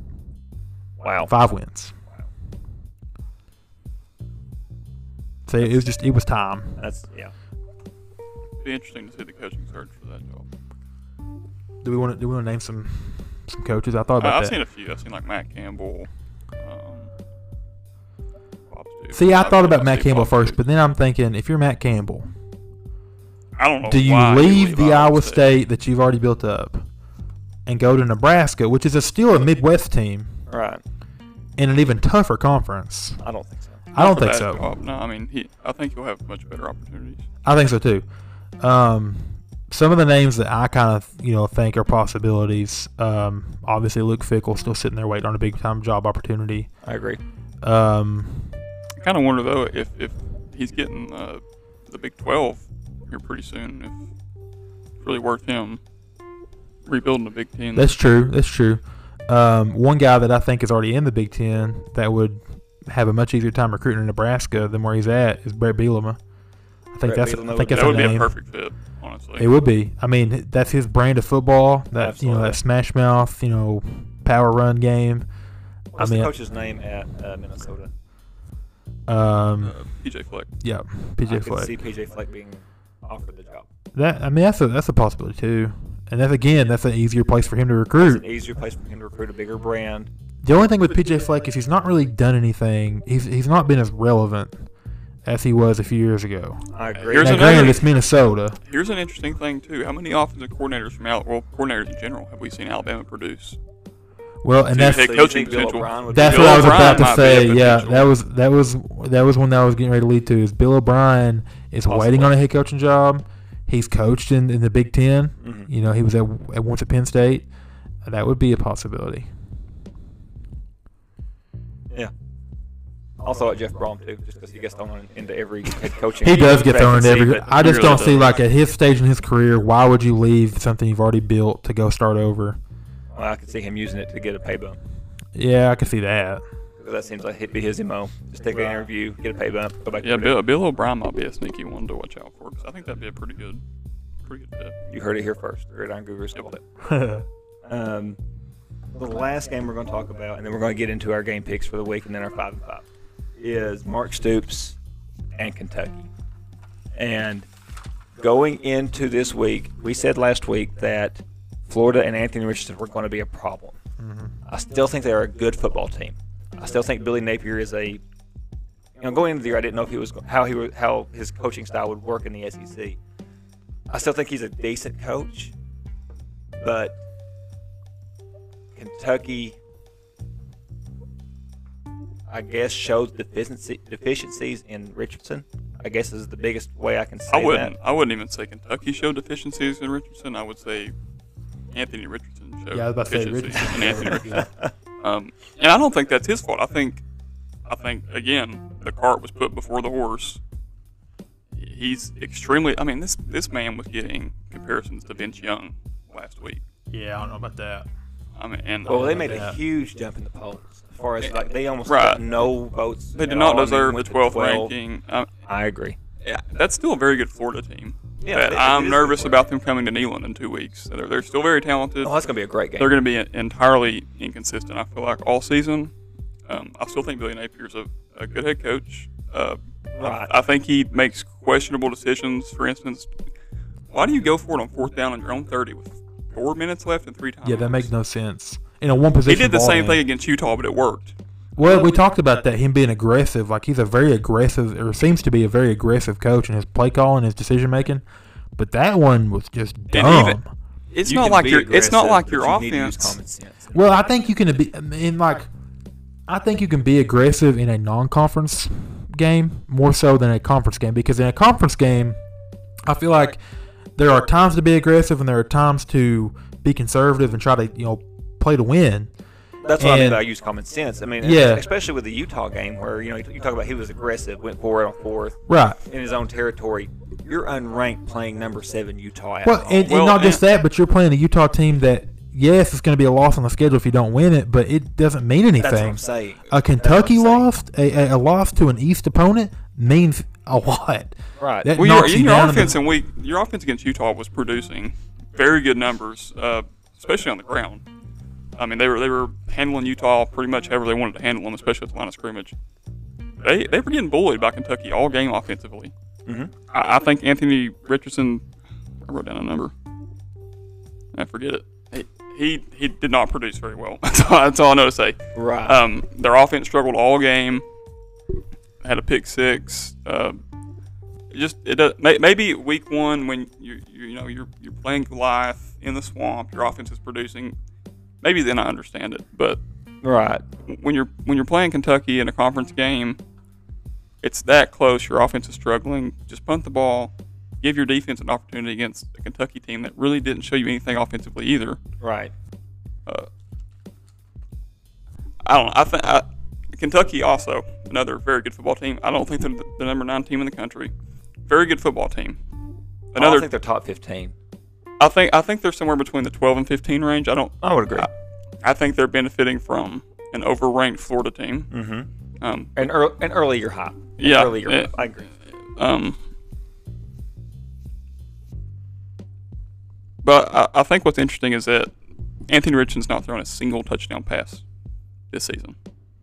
Wow. Five wins. So it was just it was time. That's yeah. It'd be interesting to see the coaching search for that job. Do we want to do we want to name some some coaches? I thought Uh, about I've that. seen a few. I've seen like Matt Campbell. Um, Bob Stoops. See, I I've thought seen about Matt Bob Campbell first, Stoops. but then I'm thinking, if you're Matt Campbell, I don't know. do you why he leave would the Iowa State that you've already built up and go to Nebraska, which is a still a Midwest team Right. in an even tougher conference? I don't think so. I don't Not think for so. that job. No, I mean, he. I think he'll have much better opportunities. I think so too. Um, some of the names that I kind of you know think are possibilities. Um, obviously, Luke Fickle still sitting there waiting on a big time job opportunity. I agree. Um, I kind of wonder though if if he's getting uh, the Big twelve here pretty soon, if it's really worth him rebuilding the Big Ten. that's true. That's true. Um, one guy that I think is already in the Big Ten that would have a much easier time recruiting in Nebraska than where he's at is Brett Bielema. I think Brett that's Bielema I would think be- that's that a would be name. a perfect fit, honestly. It would be. I mean, that's his brand of football. That you know, Absolutely. that smash mouth, you know, power run game. What's I mean, the coach's name at uh, Minnesota? Um, uh, P J Fleck. yeah, P J I could Fleck. see P J Fleck being offered the job. That I mean, that's a that's a possibility too. And that's again, that's an easier place for him to It's recruit. an easier place for him to recruit a bigger brand. The only thing with P J Fleck is he's not really done anything. He's he's not been as relevant as he was a few years ago. I agree. Here's Now, another- granted, it's Minnesota. Here's an interesting thing too. How many offensive coordinators from Al- well, coordinators in general have we seen Alabama produce? Well, and So you that's take So you coaching think Bill potential. O'Brien would that's be what Bill I was O'Brien about to might be a say. Yeah, potential. that was that was that was one that I was getting ready to lead to. Is Bill O'Brien is Possibly. waiting on a head coaching job. He's coached in, in the Big Ten. Mhm. You know, he was at, at once at Penn State. That would be a possibility. Yeah. Also at Jeff Brom too, just because he gets thrown into every head coaching. He does get thrown into vacancy, every. but I just really don't does. see like at his stage in his career, why would you leave something you've already built to go start over? well, I could see him using it to get a pay bump. Yeah, I can see that. Because that seems like it'd be his M O. Just take an interview, get a pay bump, go back. Yeah, to Bill, Purdue. Bill O'Brien might be a sneaky one to watch out for because I think that'd be a pretty good, pretty good fit. You heard it here first. The Gridiron Gurus called it. Um, the last game we're going to talk about, and then we're going to get into our game picks for the week, and then our five and five, is Mark Stoops and Kentucky. And going into this week, we said last week that Florida and Anthony Richardson were going to be a problem. Mm-hmm. I still think they're a good football team. I still think Billy Napier is a, you know, going into the year, I didn't know if he was how he would, how his coaching style would work in the S E C. I still think he's a decent coach, but Kentucky, I guess, showed deficiency, deficiencies in Richardson. I guess is the biggest way I can say I wouldn't. that. I wouldn't even say Kentucky showed deficiencies in Richardson. I would say Anthony Richardson showed Yeah, I was about to say deficiencies Richardson. in Anthony Richardson. Um, and I don't think that's his fault. I think, I think again, the cart was put before the horse. He's extremely. I mean, this this man was getting comparisons to Vince Young last week. Yeah, I don't know about that. I mean, and Well, they about made a that. huge jump in the polls. As far as like they almost Right. got no votes. they did at not all. I mean, deserve the went to twelfth twelve. ranking. Uh, I agree. yeah, that's still a very good Florida team. Yeah, that it- it I'm is a nervous good about them coming to Neyland in two weeks. They're, they're still very talented. Oh, that's gonna be a great game. They're going to be entirely inconsistent, I feel like, all season. Um, I still think Billy Napier's a, a good head coach. Uh, Right. I, I think he makes questionable decisions. For instance, why do you go for it on fourth down on your own thirty with four minutes left and three times? Yeah, that makes no sense. In a one He position. did the ball same game. thing against Utah, but it worked. Well, we talked about that, him being aggressive. Like, he's a very aggressive, or seems to be a very aggressive coach in his play calling, his decision making. But that one was just dumb. even- It's You not can like be your. It's not aggressive, like but your you need to use offense. common sense. Well, I think you can be in like, I think you can be aggressive in a non-conference game more so than a conference game, because in a conference game, I feel like there are times to be aggressive and there are times to be conservative and try to, you know, play to win. That's what I mean And- by use common sense. I mean, Yeah. especially with the Utah game where, you know, you talk about he was aggressive, went for it on fourth Right. in his own territory. You're unranked playing number seven Utah at Well, home. and, and Well, not just and- that, but you're playing a Utah team that, yes, it's going to be a loss on the schedule if you don't win it, but it doesn't mean anything. That's what I'm saying. A Kentucky That's what I'm loss, a, a, a loss to an East opponent means a lot. Right. That Well, your, knocks you your down in offense the- and week, your offense against Utah was producing very good numbers, uh, especially on the ground. I mean, they were they were handling Utah pretty much however they wanted to handle them, especially at the line of scrimmage. They they were getting bullied by Kentucky all game offensively. Mhm. I, I think Anthony Richardson. I wrote down a number. I forget it. He he, he did not produce very well. That's all, that's all I know to say. Right. Um, their offense struggled all game. Had a pick six. Uh, it just it does, may, maybe week one when you you you know you're you're playing Goliath in the swamp, your offense is producing. Maybe then I understand it, but right. when you're when you're playing Kentucky in a conference game, it's that close. Your offense is struggling. Just punt the ball. Give your defense an opportunity against a Kentucky team that really didn't show you anything offensively either. Right. Uh, I don't know. I think I, Kentucky also another very good football team. I don't think they're the, the number nine team in the country. Very good football team. I Another. think they're top fifteen. I think I think they're somewhere between the twelve and fifteen range. I don't. I would agree. I, I think they're benefiting from an overranked Florida team. Mm-hmm. Um, And early, and early you're high. Yeah, Early you're yeah. high. I agree. Um, but I, I think what's interesting is that Anthony Richardson's not thrown a single touchdown pass this season.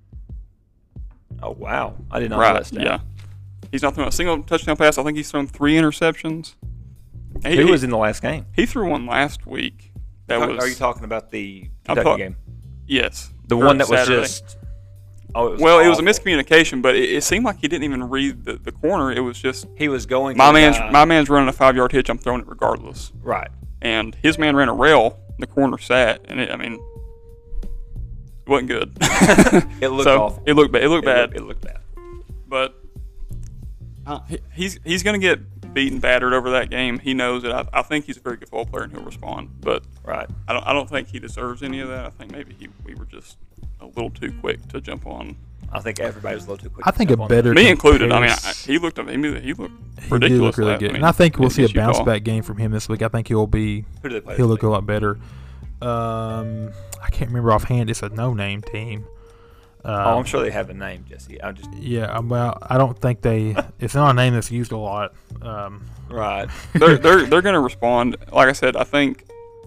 Oh wow! I did not know Right? that stat. Yeah, he's not thrown a single touchdown pass. I think he's thrown three interceptions. He, Who he- was in the last game? He threw one last week. That Talk- was Are you talking about the I'm Kentucky talk- game? yes, The or one that was Saturday. just. Oh, it was Well, it was a awful. miscommunication, but it, it seemed like he didn't even read the, the corner. It was just He was going. to my the man's guy- my man's running a five yard hitch. I'm throwing it regardless. Right. And his man ran a rail. The corner sat, and it, I mean, it wasn't good. It looked so awful. It looked bad. It looked It bad. looked, it looked bad. But uh, he, he's he's gonna get beaten, battered over that game. He knows it. I, I think he's a very good football player, and he'll respond. But Right. I don't I don't think he deserves any of that. I think maybe he we were just a little too quick to jump on. I think everybody was a little too quick. I to think a jump on better Me included. I mean, I, compares- he looked. I mean, he looked He ridiculous. did look really that- good, I mean, and I think we'll see a against Utah. bounce back game from him this week. I think he'll be that. Who did they play? he'll this look a week? lot better. Um, I can't remember offhand. It's a no-name team. Uh, Oh, I'm sure they have a name, Jesse. I'm just Yeah, well, I don't think they. It's not a name that's used a lot. Um, right. they're they're they're going to respond. Like I said, I think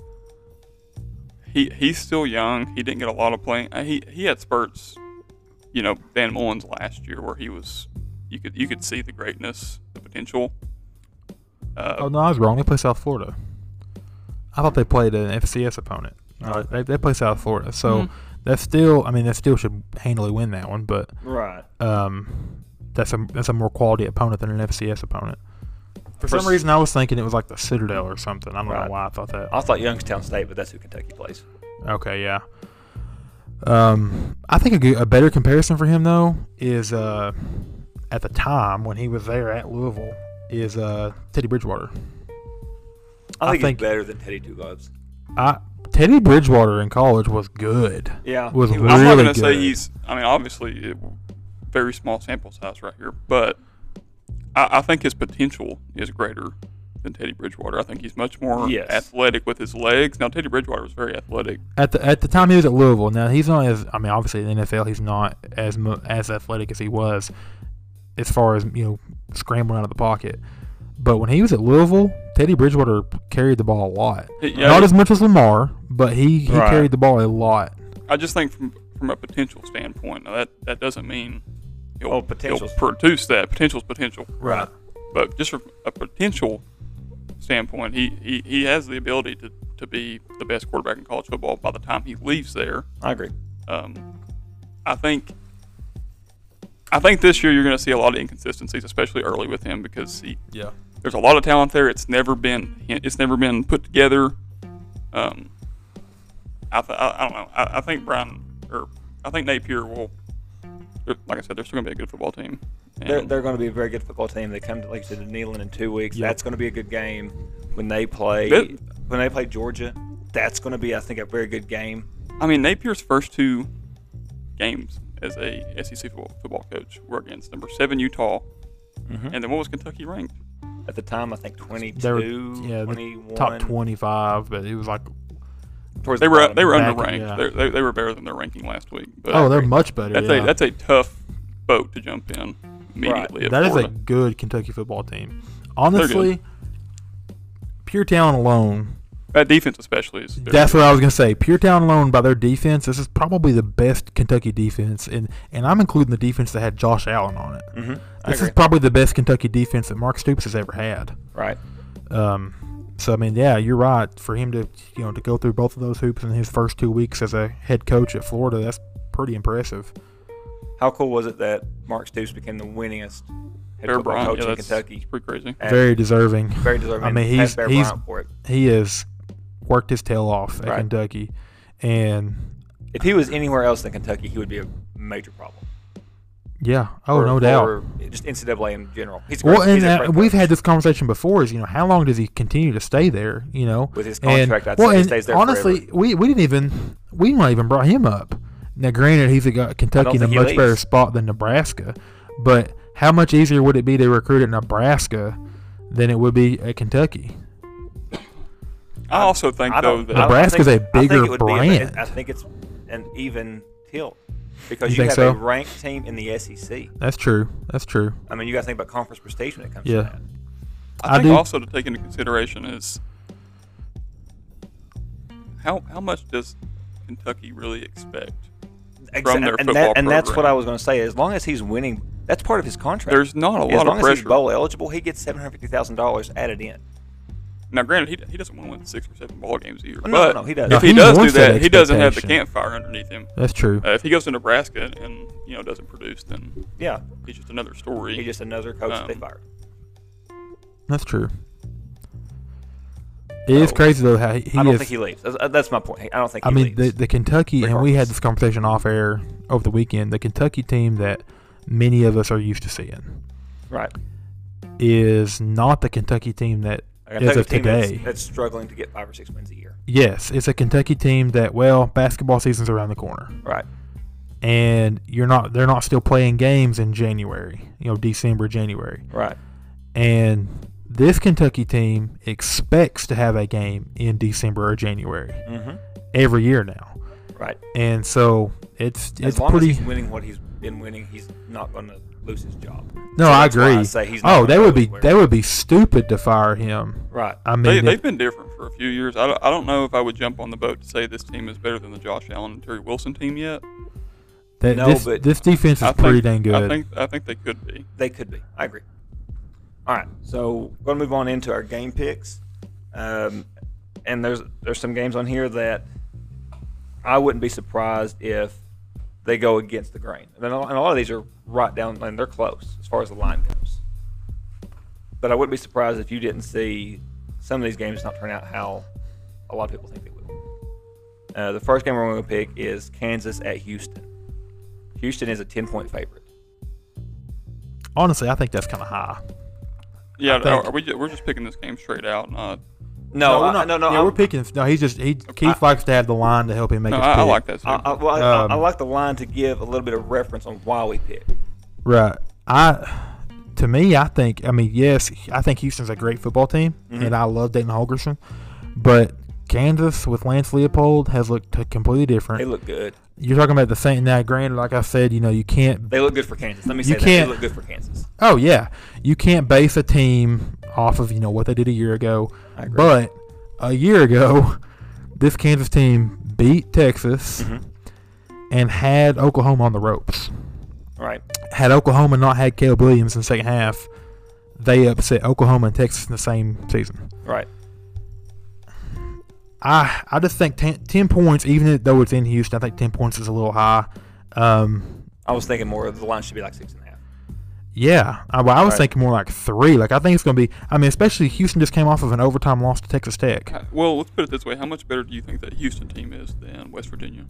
he he's still young. He didn't get a lot of playing. uh, He he had spurts, you know, Van Mullins last year where he was you could you could see the greatness, the potential. Uh, oh no, I was wrong. They play South Florida. I thought they played an F C S opponent. Uh, they they play South Florida, so Mhm. that's still. I mean, they still should handily win that one, but Right. um, that's a that's a more quality opponent than an F C S opponent. For For some s- reason, I was thinking it was like the Citadel or something. I don't Right. know why I thought that. I thought Youngstown State, but that's who Kentucky plays. Okay, yeah. Um, I think a, good, a better comparison for him though is uh, at the time when he was there at Louisville is uh, Teddy Bridgewater. I I think, think- he's better than Teddy Two Gloves. I Teddy Bridgewater in college was good. Yeah. Was he really I'm not going to good. say he's. I mean, obviously, it, very small sample size right here, but I, I think his potential is greater than Teddy Bridgewater. I think he's much more Yes. athletic with his legs. Now, Teddy Bridgewater was very athletic. At the at the time he was at Louisville. Now he's not as I mean obviously in the N F L he's not as mu- as athletic as he was as far as you know scrambling out of the pocket. But when he was at Louisville, Teddy Bridgewater carried the ball a lot. Yeah, not as much as Lamar, but he, he Right. carried the ball a lot. I just think from from a potential standpoint, now that that doesn't mean he'll, Oh, he'll potential's- produce that. Potential's potential. Right. But just from a potential standpoint, he, he, he has the ability to, to be the best quarterback in college football by the time he leaves there. I agree. Um, I think I think this year you're going to see a lot of inconsistencies, especially early with him, because he Yeah. there's a lot of talent there. It's never been it's never been put together. Um, I, th- I I don't know. I, I think Brian or I think Napier will. Like I said, they're still going to be a good football team. They're, And they're going to be a very good football team. They come to, like you said, to Neyland in two weeks. Yep. That's going to be a good game. When they play, That- when they play Georgia, that's going to be, I think, a very good game. I mean, Napier's first two games as a S E C football, football coach were against number seven Utah, Mhm. and then what was Kentucky ranked? At the time, I think They twenty-two, were yeah, the twenty-one. top twenty-five, but it was like Towards They the were bottom. they were Back- underranked. yeah. They're- They, they were better than their ranking last week. But oh, they're much better. that's yeah. a that's a tough boat to jump in immediately. at That is a Florida. good Kentucky football team. Honestly, pure talent alone. That defense especially is. That's what I was gonna say. Pure talent alone by their defense. This is probably the best Kentucky defense, and and I'm including the defense that had Josh Allen on it. Mm-hmm. I This agree. is probably the best Kentucky defense that Mark Stoops has ever had. Right. Um, so I mean, yeah, you're right. For him to you know to go through both of those hoops in his first two weeks as a head coach at Florida, that's pretty impressive. How cool was it that Mark Stoops became the winningest head Bear football Bryant, coach yeah, in that's Kentucky? pretty crazy. And Very deserving. very deserving. I mean, Had he's- Bear he's- Bryant for it. He has worked his tail off at Right. Kentucky, and If he was anywhere else than Kentucky, he would be a major problem. yeah, oh Or- no doubt. Or just N C double A in general. He's a great, Well, and he's a uh, great we've coach. had this conversation before. Is you know how long does he continue to stay there? You know, With his And- contract, I'd well, say he and stays there honestly, forever. we we didn't even we not even brought him up. Now, granted, he's got Kentucky in a think he much leaves. better spot than Nebraska, but how much easier would it be to recruit at Nebraska than it would be at Kentucky? I also think I though don't, that I don't Nebraska's think- a I think bigger it would be a- brand. I think it's an even tilt because You you, think have so? a ranked team in the S E C. That's true. That's true. I mean, you got to think about conference prestige when it comes Yeah. to that. I I think do- also to take into consideration is how how much does Kentucky really expect? From their and, football that, and that's what program. I was going to say. As long as he's winning, that's part of his contract. There's not a as lot long of as he's pressure. bowl eligible, he gets seven hundred fifty thousand dollars added in. Now, granted, he, he doesn't want to win six or seven ball games a year, No, but no, he doesn't. No, if he, he does do wants that that, he doesn't have the expectation. campfire underneath him. That's true. Uh, if he goes to Nebraska and you know doesn't produce, then Yeah, he's just another story. he's just another coach that they Um, fired. That's true. It is So, crazy though how he, he I don't is. think he leaves. That's, that's my point. I don't think. I he mean, the, leaves. the Kentucky, and we had Regardless. this conversation off air over the weekend. The Kentucky team that many of us are used to seeing right. is not the Kentucky team that A as Kentucky of team that's- today. that's struggling to get five or six wins a year. Yes, it's a Kentucky team that, well, basketball season's around the corner, Right. and you're not. They're not still playing games in January. You know, December, January, Right. and this Kentucky team expects to have a game in December or January Mm-hmm. every year now, Right. and so it's As it's long pretty. as he's winning what he's been winning, he's not going to lose his job. No, So I that's why agree. I say he's not oh, gonna they go would be anywhere. they would be stupid to fire him. Right. I mean, They, if- they've been different for a few years. I don't, I don't know if I would jump on the boat to say this team is better than the Josh Allen and Terry Wilson team yet. that- No, this, but this defense is I pretty think, dang good. I think I think they could be. They could be. I agree. All right. So we're going to move on into our game picks. Um, and there's there's some games on here that I wouldn't be surprised if they go against the grain. And, then, and a lot of these are right down, and they're close as far as the line goes. But I wouldn't be surprised if you didn't see some of these games not turn out how a lot of people think they will. Uh, the first game we're going to pick is Kansas at Houston. Houston is a ten-point favorite. Honestly, I think that's kind of high. Yeah, I think- are we, ju- we're just picking this game straight out. Not, No, we're I, not- no, no. Yeah, I'm- we're picking. No, he's just he. Keith likes to have the line to help him make no, his I, pick. I like that. I, too. I, well, I, Um, I like the line to give a little bit of reference on why we pick. Right. I. To me, I think. I mean, yes, I think Houston's a great football team, Mhm. and I love Dayton Holgerson, but Kansas with Lance Leopold has looked t- completely different. They look good. You're talking about the same. Now, granted, like I said, you know, you can't. They look good for Kansas. Let me You say that. can't- They look good for Kansas. Oh yeah, you can't base a team off of you know what they did a year ago. I agree. But a year ago, this Kansas team beat Texas Mhm. and had Oklahoma on the ropes. Right. Had Oklahoma not had Caleb Williams in the second half, they upset Oklahoma and Texas in the same season. Right. I I just think ten, ten points, even though it's in Houston, I think ten points is a little high. Um, I was thinking more of the line should be like six and a half. yeah, I, well, I was Right. thinking more like three. Like I think it's going to be. I mean, especially Houston just came off of an overtime loss to Texas Tech. Uh, Well, let's put it this way: how much better do you think that Houston team is than West Virginia?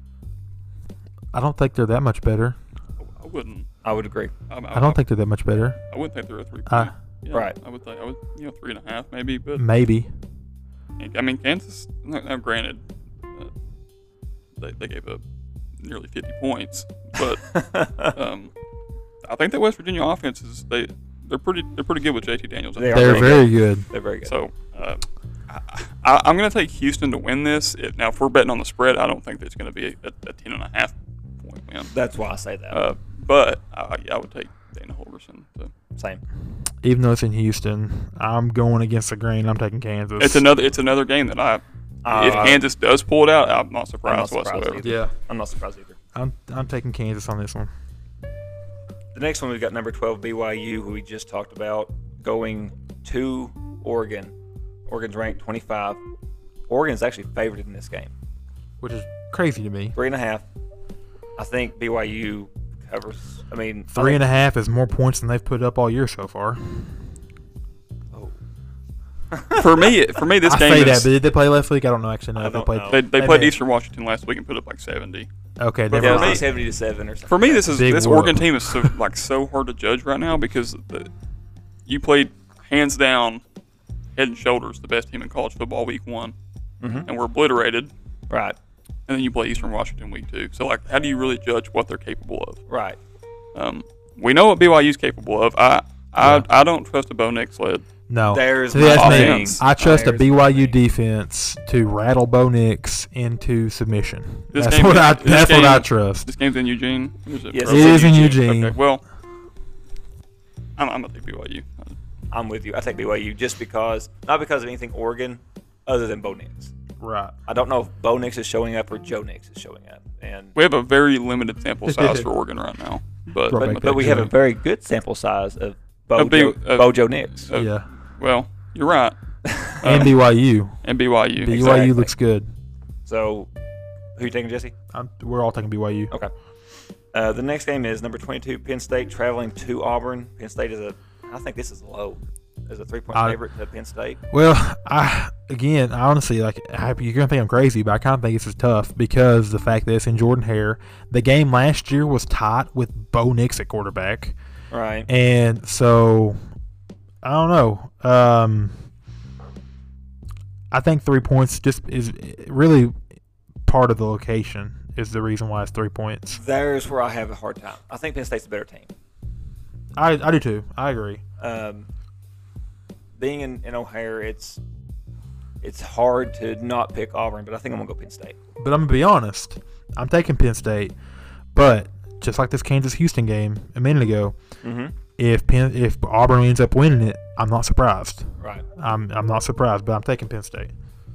I don't think they're that much better. I, I wouldn't. I would agree. I, I don't think they're that much better. I wouldn't think they're a three. Uh, point. Yeah, Right. I would think I would you know three and a half maybe, but Maybe. I mean Kansas. Now, granted, uh, they they gave up nearly fifty points, but um, I think that West Virginia offense is they they're pretty they're pretty good with J T Daniels. They are They're very very good. They're very good. So uh, I, I, I'm going to take Houston to win this. If, now, if we're betting on the spread, I don't think there's going to be a, a ten and a half point win. That's why I say that. Uh, but I, I would take Dana Holgerson. To, Same. Even though it's in Houston, I'm going against the grain. I'm taking Kansas. it's another it's another game that I Uh, if Kansas does pull it out, I'm not surprised, I'm not surprised whatsoever. either. Yeah, I'm not surprised either. I'm I'm taking Kansas on this one. The next one we've got number twelve B Y U, who we just talked about, going to Oregon. Oregon's ranked twenty-five. Oregon's actually favored in this game. Which is crazy to me. Three and a half. I think B Y U covers. I mean, Three and a half is more points than they've put up all year so far. Oh. For me, for me, this I game say that, is but did they play last week? I don't know. Actually, no. I They don't played. know. they, they They played may- Eastern Washington last week and put up like seventy. Okay, But never for me, mind. seventy to seven or something. For me, this is Big this whoop. Oregon team is so like so hard to judge right now because the, you played hands down, head and shoulders the best team in college football week one, Mhm. and we're obliterated. Right. And then you play Eastern Washington week two. So like, how do you really judge what they're capable of? Right. Um, we know what B Y U's capable of. I I, Yeah. I don't trust a Bo Nix led. No. There's See, my that's me. thing. I trust a There's B Y my U thing. defense to rattle Bo Nix into submission. This That's game what is- I. this That's what game- I trust. This game's in Eugene. Or is it Yes, Rose? it is in Eugene. Okay, well, I'm, I'm gonna take B Y U. I'm with you. I take B Y U just because, not because of anything Oregon, other than Bo Nix. Right. I don't know if Bo Nix is showing up or Joe Nix is showing up, and We have a very limited sample size for Oregon right now, but, Right. but, but we have a very good sample size of Bo, Of B- Joe, of- Bo Joe Nix. Uh, Yeah. well, you're right. And Uh, B Y U. and B Y U. B Y U Exactly. looks good. So, who you taking, Jesse? I'm, we're all taking B Y U. Okay. Uh, the next game is number twenty-two, Penn State traveling to Auburn. Penn State is a, I think this is low, as a three-point I- favorite to Penn State. Well, I again, I honestly like. I, you're gonna think I'm crazy, but I kind of think this is tough because the fact that it's in Jordan Hare. The game last year was tied with Bo Nix at quarterback, Right. and so I don't know. Um, I think three points just is really part of the location is the reason why it's three points. There's where I have a hard time. I think Penn State's a better team. I I do too. I agree. Um, being in, in O'Hare, it's it's hard to not pick Auburn, but I think I'm gonna go Penn State. But I'm gonna be honest. I'm taking Penn State, but just like this Kansas Houston game a minute ago, Mm-hmm. if Penn if Auburn ends up winning it, I'm not surprised. Right. I'm I'm not surprised, but I'm taking Penn State.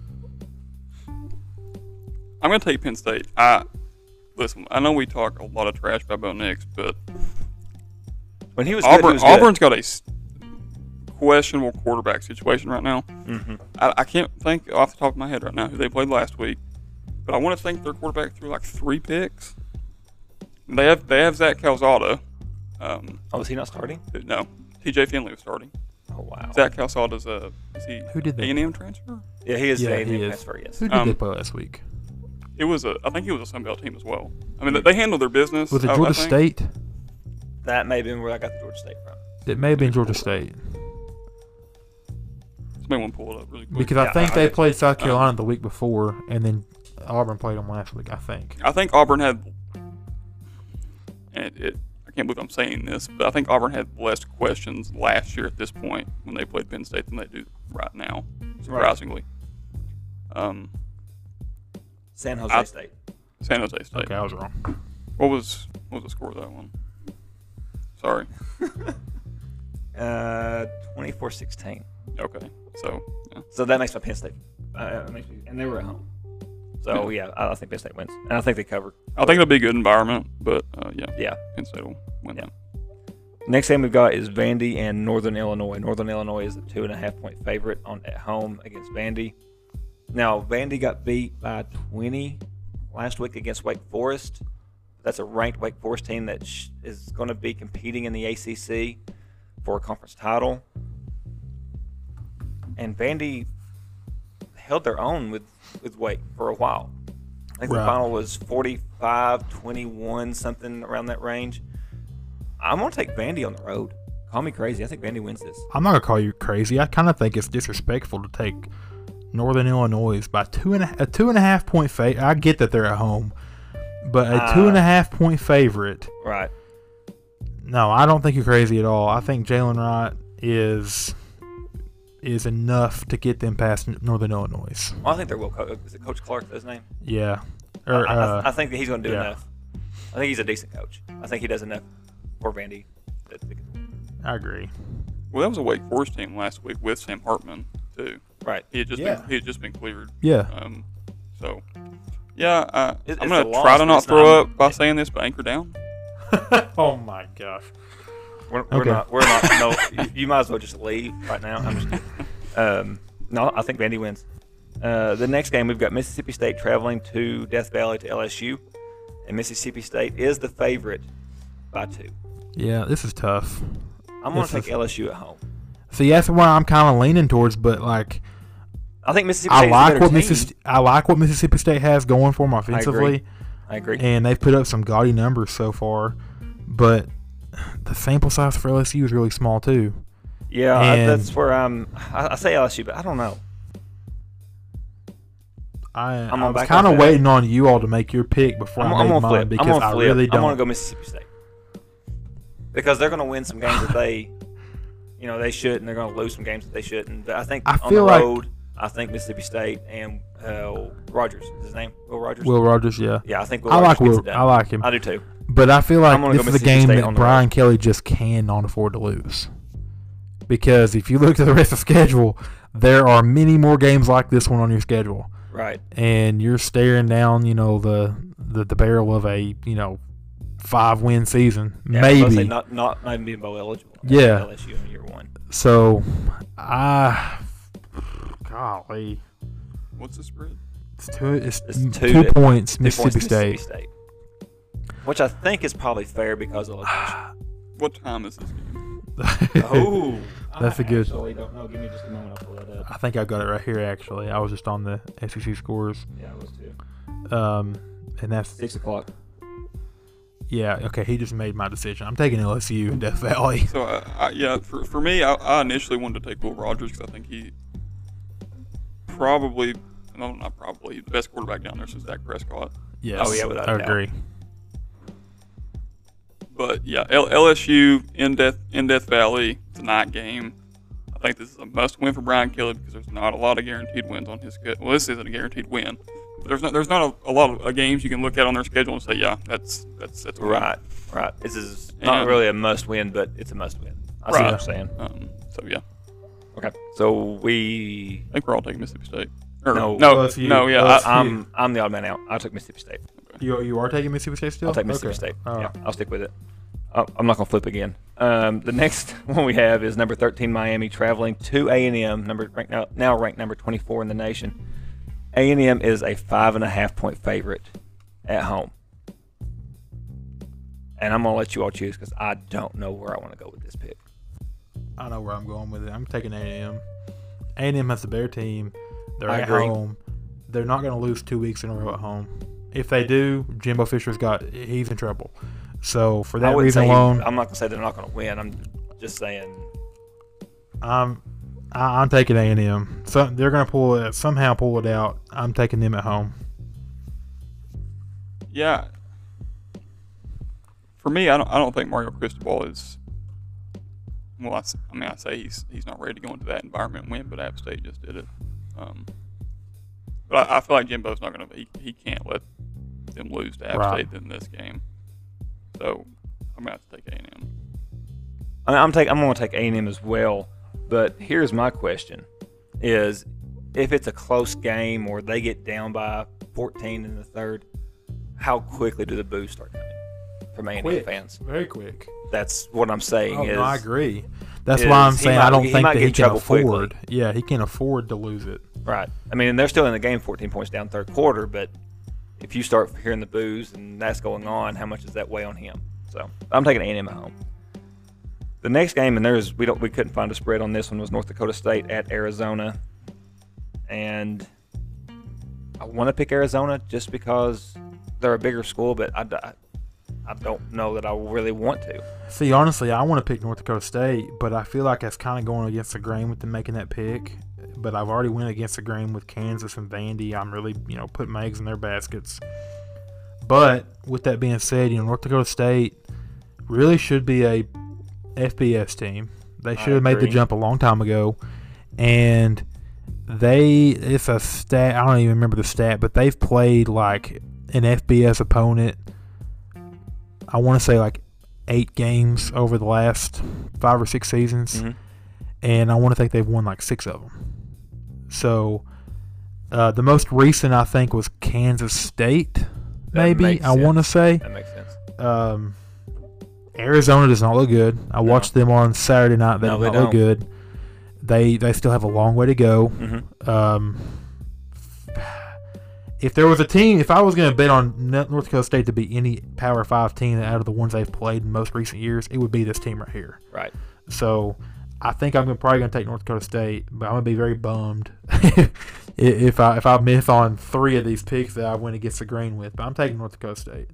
I'm gonna take Penn State. I listen. I know we talk a lot of trash about Bo Nix, but When he was good, he Auburn was good. Auburn's got a s- questionable quarterback situation right now. Mm-hmm. I, I can't think off the top of my head right now who they played last week, but I want to think their quarterback threw like three picks. They have they have Zach Calzada. Um, Oh, is he not starting? no, T J Finley was starting. Oh, wow. Zach Calzada's a is he Who did A they- and M transfer? Yeah, he is Yeah, the he A is. transfer, yes. Who did Um, they play last week? It was a I think it was a Sun Belt team as well. I mean they, they handled their business. Was it I- I Georgia think. State? That may have been where I got the Georgia State from. It may have been Georgia State. Somebody want to pull it up really quick. Because I Yeah, think I- they I- played South um, Carolina the week before, and then Auburn played them last week, I think. I think Auburn had, and it, it, I can't believe I'm saying this, but I think Auburn had less questions last year at this point when they played Penn State than they do right now, surprisingly. Um, San Jose I- State. San Jose State. Okay, I was wrong. What was what was the score of that one? Sorry. Uh, twenty-four sixteen. Okay. So, yeah. So that makes my Penn State. Uh, it makes me, and they were at home. So, yeah, I I think Penn State wins. And I think they cover. I think it'll be a good environment, but uh, yeah, Yeah. Penn State will win Yeah. that. Next game we've got is Vandy and Northern Illinois. Northern Illinois is a two and a half point favorite on at home against Vandy. Now, Vandy got beat by twenty last week against Wake Forest. That's a ranked Wake Forest team that sh- is going to be competing in the A C C for a conference title. And Vandy held their own with, with Wake for a while. I think the Right. final was forty-five twenty-one, something around that range. I'm going to take Vandy on the road. Call me crazy. I think Vandy wins this. I'm not going to call you crazy. I kind of think it's disrespectful to take Northern Illinois by two and a, a two and a half point favorite. I get that they're at home, but a Uh, two and a half point favorite. Right. No, I don't think you're crazy at all. I think Jalen Wright is is enough to get them past Northern Illinois. Well, I think they're well coached. Is it Coach Clark? That's his name? Yeah. I, Or, I, uh, I think that he's going to do yeah. enough. I think he's a decent coach. I think he does enough for Vandy. that they can- I agree. Well, that was a Wake Forest team last week with Sam Hartman too. Right. He had just Yeah. been he had just been cleared. Yeah. Um, so yeah, uh, It- I'm it's a gonna loss, try to but not it's throw not- up by saying this, but anchor down. Oh my gosh. We're, we're Okay. not. We're not. No, you, you might as well just leave right now. I'm just kidding. Um, no, I think Vandy wins. Uh, the next game we've got Mississippi State traveling to Death Valley to L S U, and Mississippi State is the favorite by two. Yeah, this is tough. I'm going This to take is- L S U at home. See, that's what I'm kind of leaning towards, but like I think Mississippi I State like is a better what team. Mississippi I like what Mississippi State has going for them offensively, I agree. and they've put up some gaudy numbers so far, but the sample size for L S U is really small too. Yeah, I, and- that's where I'm. I, I say L S U, but I don't know. I, I'm I gonna was back kind off of that. waiting on you all to make your pick before I'm, I I'm made gonna mine flip. because I'm gonna I flip. really I'm don't. gonna go Mississippi State because they're gonna win some games that they, you know, they should, and they're gonna lose some games that they shouldn't. But I think I on the feel like- road, I think Mississippi State and uh, Rogers is his name, Will Rogers. Will Rogers, yeah. Yeah, I think Will I Rogers like gets Will. it done. I like him, I do too. but I feel like I'm gonna this go is a Mississippi game State that on the Brian road. Kelly just cannot afford to lose. Because if you look at the rest of the schedule, there are many more games like this one on your schedule, Right. and you're staring down, you know, the the, the barrel of a you know five win season, Yeah, I was gonna say maybe. not not not even being bowl eligible. Yeah. L S U in year one. So, I golly, What's the spread? it's two. It's, It's m- two two, to- points, Two Mississippi points State. Mississippi State. Which I think is probably fair because of location. What time is this game? Oh, That's a good- I actually don't know. Give me just a moment. I'll pull that up. I think I've got it right here. Actually, I was just on the S E C scores, Yeah, it was two. um, and that's Six o'clock. yeah. Okay, he just made my decision. I'm taking L S U in Death Valley. So uh, I, yeah, for for me, I, I initially wanted to take Will Rogers because I think he probably, no, not probably, the best quarterback down there since Dak Prescott. Yes. Oh, yeah, without a I doubt. agree. But yeah, L- LSU in Death in Death Valley. It's a night game. I think this is a must-win for Brian Kelly because there's not a lot of guaranteed wins on his schedule. Well, this isn't a guaranteed win. But there's not there's not a, a lot of uh, games you can look at on their schedule and say, yeah, that's that's that's a win. Right, right. This is not And- really a must-win, but it's a must-win. I see Right. what you're saying. Um, so yeah, Okay, so we. I think we're all taking Mississippi State. Or, No. no, L S U. no, yeah. L S U. I, I'm I'm the odd man out. I took Mississippi State. You you are taking Mississippi State still? I'll take Mississippi Okay. State. All Yeah, right. I'll stick with it. Oh, I'm not gonna flip again. Um, the next one we have is number thirteen Miami traveling to A and M, number ranked now, now ranked number twenty-four in the nation. A and M is a five and a half point favorite at home, and I'm gonna let you all choose because I don't know where I want to go with this pick. I know where I'm going with it. I'm taking A and M. A and M has the better team. They're I at agree. home. They're not going to lose two weeks in a row at home. If they do, Jimbo Fisher's got he's in trouble. So for I that wouldn't reason say alone, I'm not gonna say they're not gonna win. I'm just saying. I'm I- I'm taking A and M. So they're going to pull it somehow pull it out. I'm taking them at home. Yeah. For me, I don't. I don't think Mario Cristobal is. Well, I, s- I mean, I say he's he's not ready to go into that environment and win, but App State just did it. Um, but I, I feel like Jimbo's not gonna. He, he can't let them lose to App Right. State in this game. So I'm gonna have to take A and M. I mean, I'm take I'm gonna take A and M as well. But here's my question: is if it's a close game or they get down by fourteen in the third, how quickly do the boos start coming from A and M Quick. fans? Very quick. That's what I'm saying. Oh, is no, I agree. That's is why I'm he saying might- I don't he think might that get he in can trouble quickly. afford. Yeah, he can afford to lose it. right. I mean, they're still in the game, fourteen points down, third quarter. But if you start hearing the boos and that's going on, how much does that weigh on him? So I'm taking A and M at home. The next game, and there's we don't we couldn't find a spread on this one, was North Dakota State at Arizona, and I want to pick Arizona just because they're a bigger school, but I, I, I don't know that I really want to. See, honestly, I want to pick North Dakota State, but I feel like that's kind of going against the grain with them making that pick. But I've already went against the grain with Kansas and Vandy. I'm really, you know, putting my eggs in their baskets. But with that being said, you know, North Dakota State really should be a F B S team. They should I have made the agree. jump a long time ago. And they, it's a stat, I don't even remember the stat, but they've played like an F B S opponent, I want to say like eight games over the last five or six seasons. Mm-hmm. And I want to think they've won like six of them. So uh, the most recent, I think, was Kansas State, maybe, makes I want to sense. say. That makes sense. Um, Arizona does not look good. I watched them on Saturday night. They No, do they not look don't. good. They they still have a long way to go. Mm-hmm. Um, if there was a team, if I was going to bet on North Dakota State to be any Power Five team out of the ones they've played in most recent years, it would be this team right here. Right. So I think I'm gonna, probably going to take North Dakota State, but I'm going to be very bummed if I if I miss on three of these picks that I went against the grain with. But I'm taking North Dakota State.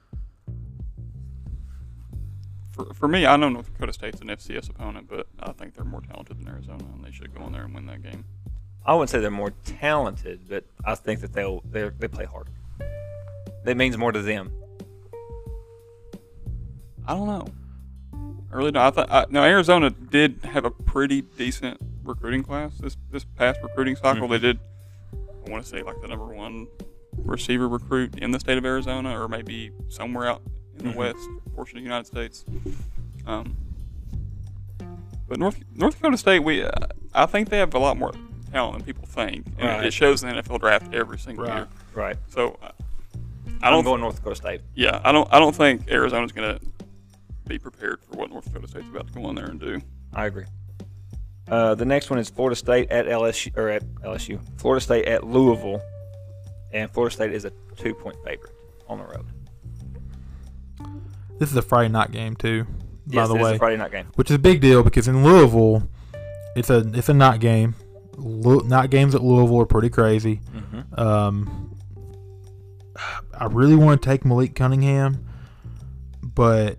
For, for me, I know North Dakota State's an F C S opponent, but I think they're more talented than Arizona, and they should go in there and win that game. I wouldn't say they're more talented, but I think that they'll they they play harder. That means more to them. I don't know. I really don't. I thought I, now Arizona did have a pretty decent recruiting class this this past recruiting cycle. Mhm. They did. I want to say like the number one receiver recruit in the state of Arizona, or maybe somewhere out in the Mhm. west portion of the United States. Um, but North North Dakota State, we uh, I think they have a lot more talent than people think, and Right. it shows in the N F L draft every single Right. year. Right. So uh, I I'm don't. going North Dakota State. Yeah, I don't. I don't think Arizona's gonna be prepared for what North Dakota State's about to go in there and do. I agree. Uh, the next one is Florida State at L S U or at L S U. Florida State at Louisville, and Florida State is a two-point favorite on the road. This is a Friday night game too, by Yes, the it is way, a Friday night game. which is a big deal because in Louisville, it's a it's a night game. Lu- night games at Louisville are pretty crazy. Mm-hmm. Um, I really want to take Malik Cunningham, but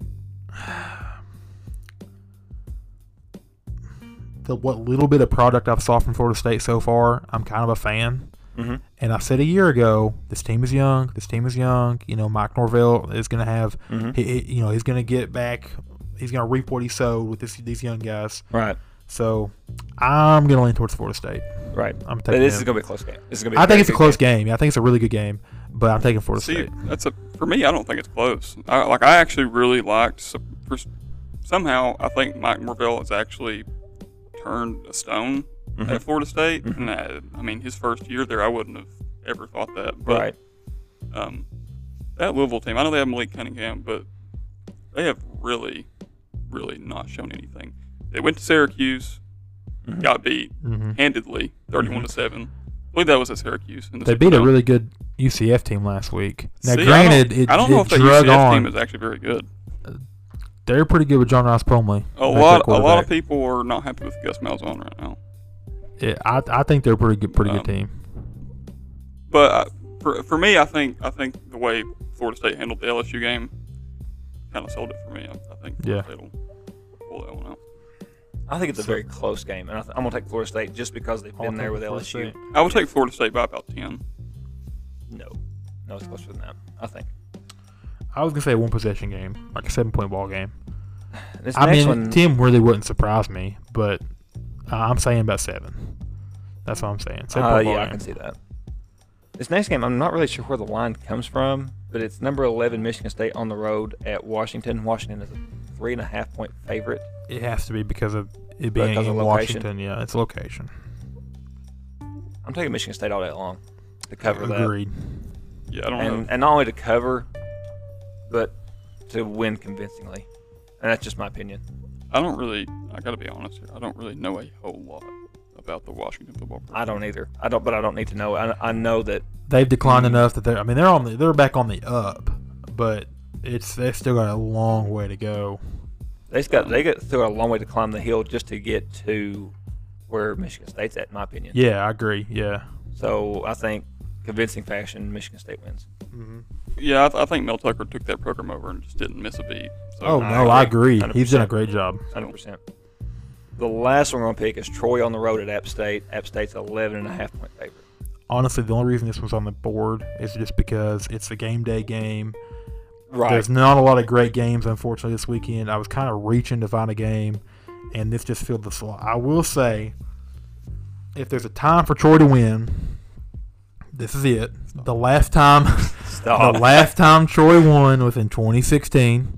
the what little bit of product I've saw from Florida State so far, I'm kind of a fan. Mm-hmm. And I said a year ago, this team is young. This team is young. You know, Mike Norvell is going to have, Mm-hmm. he, he- you know, he's going to get back. He's going to reap what he sowed with this, these young guys. Right. So I'm going to lean towards Florida State. Right. I'm But taking. this them. is going to be a close game. This is going to be. I think it's a very close good game. I think it's a really good game, but I'm taking Florida See, State. that's a for me. I don't think it's close. I, like I actually really liked. So, for, somehow, I think Mike Norvell has actually turned a stone Mhm. at Florida State. Mhm. And I, I mean, his first year there, I wouldn't have ever thought that. But, Right. Um, that Louisville team, I know they have Malik Cunningham, but they have really, really not shown anything. They went to Syracuse, Mhm. got beat Mm-hmm. handedly, thirty-one to seven. I believe that was at Syracuse. In the They Super beat a Bowl. really good U C F team last week. Now, See, granted, I don't, it, I don't know it if that drug U C F on. team is actually very good. They're pretty good with John Ross Plumlee. A as their lot, a lot quarterback. of people are not happy with Gus Malzahn right now. Yeah, I, I think they're a pretty good, pretty Um, good team. But uh, for for me, I think I think the way Florida State handled the L S U game kind of sold it for me. I, I think Florida Yeah. State will pull that one out. I think it's a very close game, and I th- I'm gonna take Florida State just because they've I'll been there take with Florida L S U. State. I would take Florida State by about ten. No, no, it's closer than that. I think. I was gonna say a one possession game, like a seven point ball game. This I next mean, one, Tim really wouldn't surprise me, but uh, I'm saying about seven. That's what I'm saying. Seven uh, point yeah, ball I game. can see that. This next game, I'm not really sure where the line comes from, but it's number eleven Michigan State on the road at Washington. Washington is a three and a half point favorite. It has to be because of it being Because of in location. Washington. Yeah, it's location. I'm taking Michigan State all day long to cover that. Agreed. Yeah, I don't know. And, and not only to cover, but to win convincingly. And that's just my opinion. I don't really. I gotta be honest here. I don't really know a whole lot about the Washington football program. I don't either. I don't, but I don't need to know. I, I know that They've declined Mhm. enough that they're. I mean, they're on the. They're back on the up, but it's they've still got a long way to go. they just got they got through a long way to climb the hill just to get to where Michigan State's at, in my opinion. Yeah, I agree. Yeah. So I think convincing fashion, Michigan State wins. Mm-hmm. Yeah, I, th- I think Mel Tucker took that program over and just didn't miss a beat. So Oh I no, I agree. agree. He's done a one hundred percent. great job. Hundred percent. The last one we're gonna pick is Troy on the road at App State. App State's eleven and a half point favorite. Honestly, the only reason this was on the board is just because it's a game day game. Right. There's not a lot of great games, unfortunately, this weekend. I was kind of reaching to find a game, and this just filled the slot. I will say, if there's a time for Troy to win, this is it. The last time, Stop. the last time Troy won was in twenty sixteen.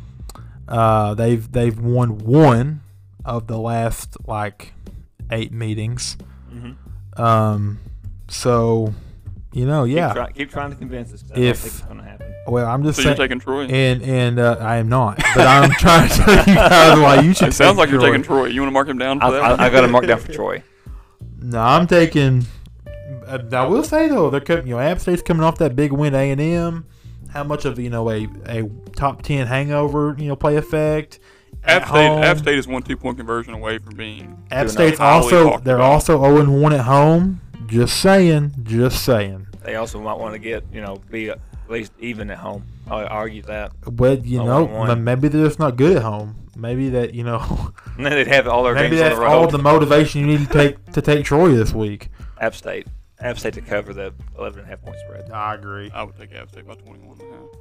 Uh, they've they've won one of the last like eight meetings. Mhm. Um, so you know, yeah. Keep, try, keep trying to convince us. 'Cause I If- don't think it's gonna happen. Well, I'm just So you're saying. taking Troy? And and uh, I am not, but I'm trying to tell you guys why you should. It sounds take like you're Troy. taking Troy. You want to mark him down for I, that? I, I got to mark down for Troy. No, I'm taking. Uh, I will say though, they're coming. You know, App State's coming off that big win. A and M. How much of you know a a top ten hangover you know play effect? App at State, home. App State is one two point conversion away from being. App Doing State's highly also talked they're about. also zero and one at home. Just saying, just saying. They also might want to get you know be at least even at home. I argue that. But you Oh, know, one, one. maybe they're just not good at home. Maybe that you know, And then they'd have all their maybe games on that's the road. all the motivation you need to take to take Troy this week. App State. App State to cover the eleven and a half point spread. I agree. I would take App State by twenty-one and a half.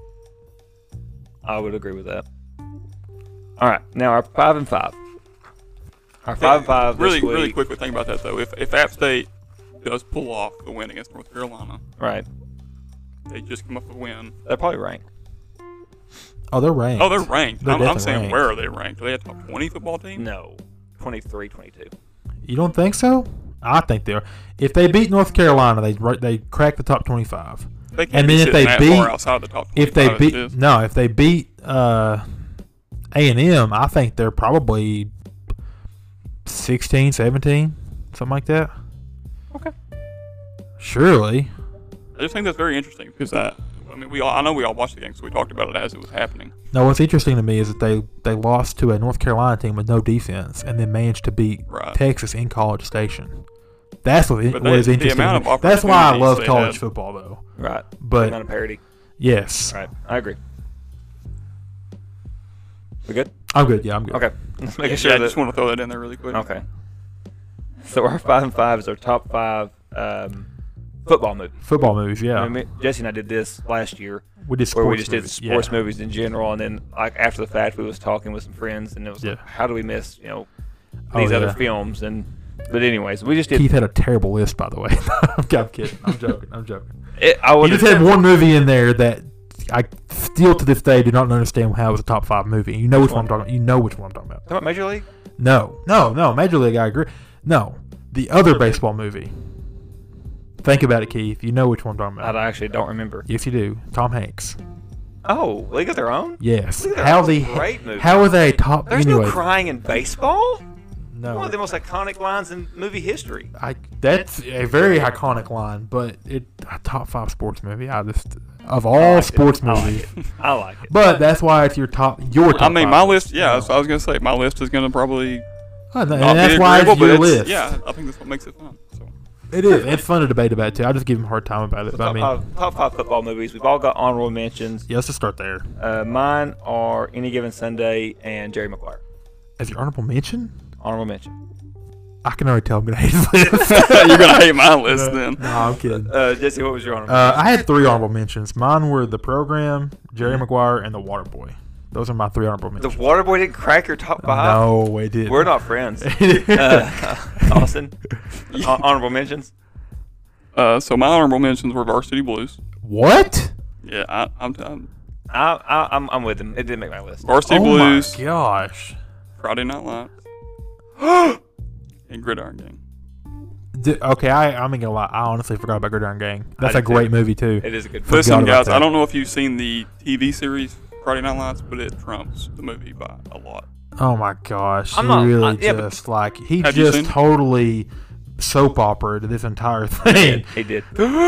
I would agree with that. All right, now our five and five. Our five and five. Really, this week, really quickly think about that though. If if App State does pull off the win against North Carolina, Right, they just come up with a win. they're probably ranked. Oh, they're ranked. Oh, they're ranked. They're I'm, I'm definitely saying ranked. where are they ranked? Are they a top twenty football team? No, twenty-three, twenty-two. You don't think so? I think they're. If they beat North Carolina, they they crack the top twenty-five. They can't And be then if sitting they that beat- far outside the top If they twenty-five as it beat is. no, if they beat uh, A and M, I think they're probably sixteen, seventeen, something like that. Okay. Surely. I just think that's very interesting because I, I mean, we all, I know we all watched the game, so we talked about it as it was happening. No, what's interesting to me is that they, they lost to a North Carolina team with no defense and then managed to beat Right. Texas in College Station. That's what, But what they- is the interesting. amount to me. of That's why I opportunities love they college had. football, though. Right. But- amount of parity. Yes. Right, I agree. We good? I'm good. Yeah, I'm good. Okay. Just making Yeah, sure I that. just want to throw that in there really quick. Okay. So our five and five is our top five um, football movies. Football movies, yeah. I mean, Jesse and I did this last year, we did where sports we just movies. did sports yeah. movies in general, and then like after the fact, we was talking with some friends, and it was like, Yeah. how do we miss you know Oh, these other yeah. films? And but anyways, we just did. Keith had a terrible list, by the way. I'm kidding. I'm joking. I'm joking. It, I He would just had one movie in there that I still to this day do not understand how it was a top five movie. You know which one I'm talking about. You know which one I'm talking about. Talking about Major League. No, no, no. Major League, I agree. No, the other baseball movie. Think about it, Keith. You know which one I'm talking I about. actually don't remember. Yes, you do. Tom Hanks. Oh, League of Their Own? Yes. League of Their How Own's a the great movie. how are they top? There's anyway, no crying in baseball. no. One of the most iconic lines in movie history. I that's a very iconic line, but it a top five sports movie. I just of all like it. sports I like movies, it. I like it. but that's why it's your top. Your top I mean, five my list. list. Yeah, that's what I was gonna say. My list is gonna probably Oh, and not that's be why it's agreeable, your but it's, list. yeah, I think that's what makes it fun. So. It is. It's fun to debate about it too. I just give him a hard time about it. So But I top, mean, five, top five football movies. We've all got honorable mentions. yeah, let's just start there. Uh, mine are Any Given Sunday and Jerry Maguire. As your honorable mention, Honorable mention. I can already tell I'm gonna hate his list. You're gonna hate my list then. No, I'm kidding. Uh, Jesse, what was your honorable? Uh, I had three honorable mentions. Mine were The Program, Jerry Maguire, and The Waterboy. Those are my three honorable the mentions. Waterboy didn't crack your top five. No, it didn't. We're not friends. uh, Austin, hon- honorable mentions. Uh, so my honorable mentions were Varsity Blues. What? Yeah, I, I'm, I'm I, I, I'm, I'm with him. It didn't make my list. Varsity Oh Blues, my gosh. Friday Night Lights, and Gridiron Gang. D- okay, I, I'm not gonna lie. I honestly forgot about Gridiron Gang. That's I a did great too. movie too. It is a good. Forgot Listen, about guys, that. I don't know if you've seen the T V series Friday Night Lights, but it trumps the movie by a lot. Oh my gosh. I'm he not- really I- yeah, but- just like he Have you just seen it? totally soap opera to this entire He thing. did. He did.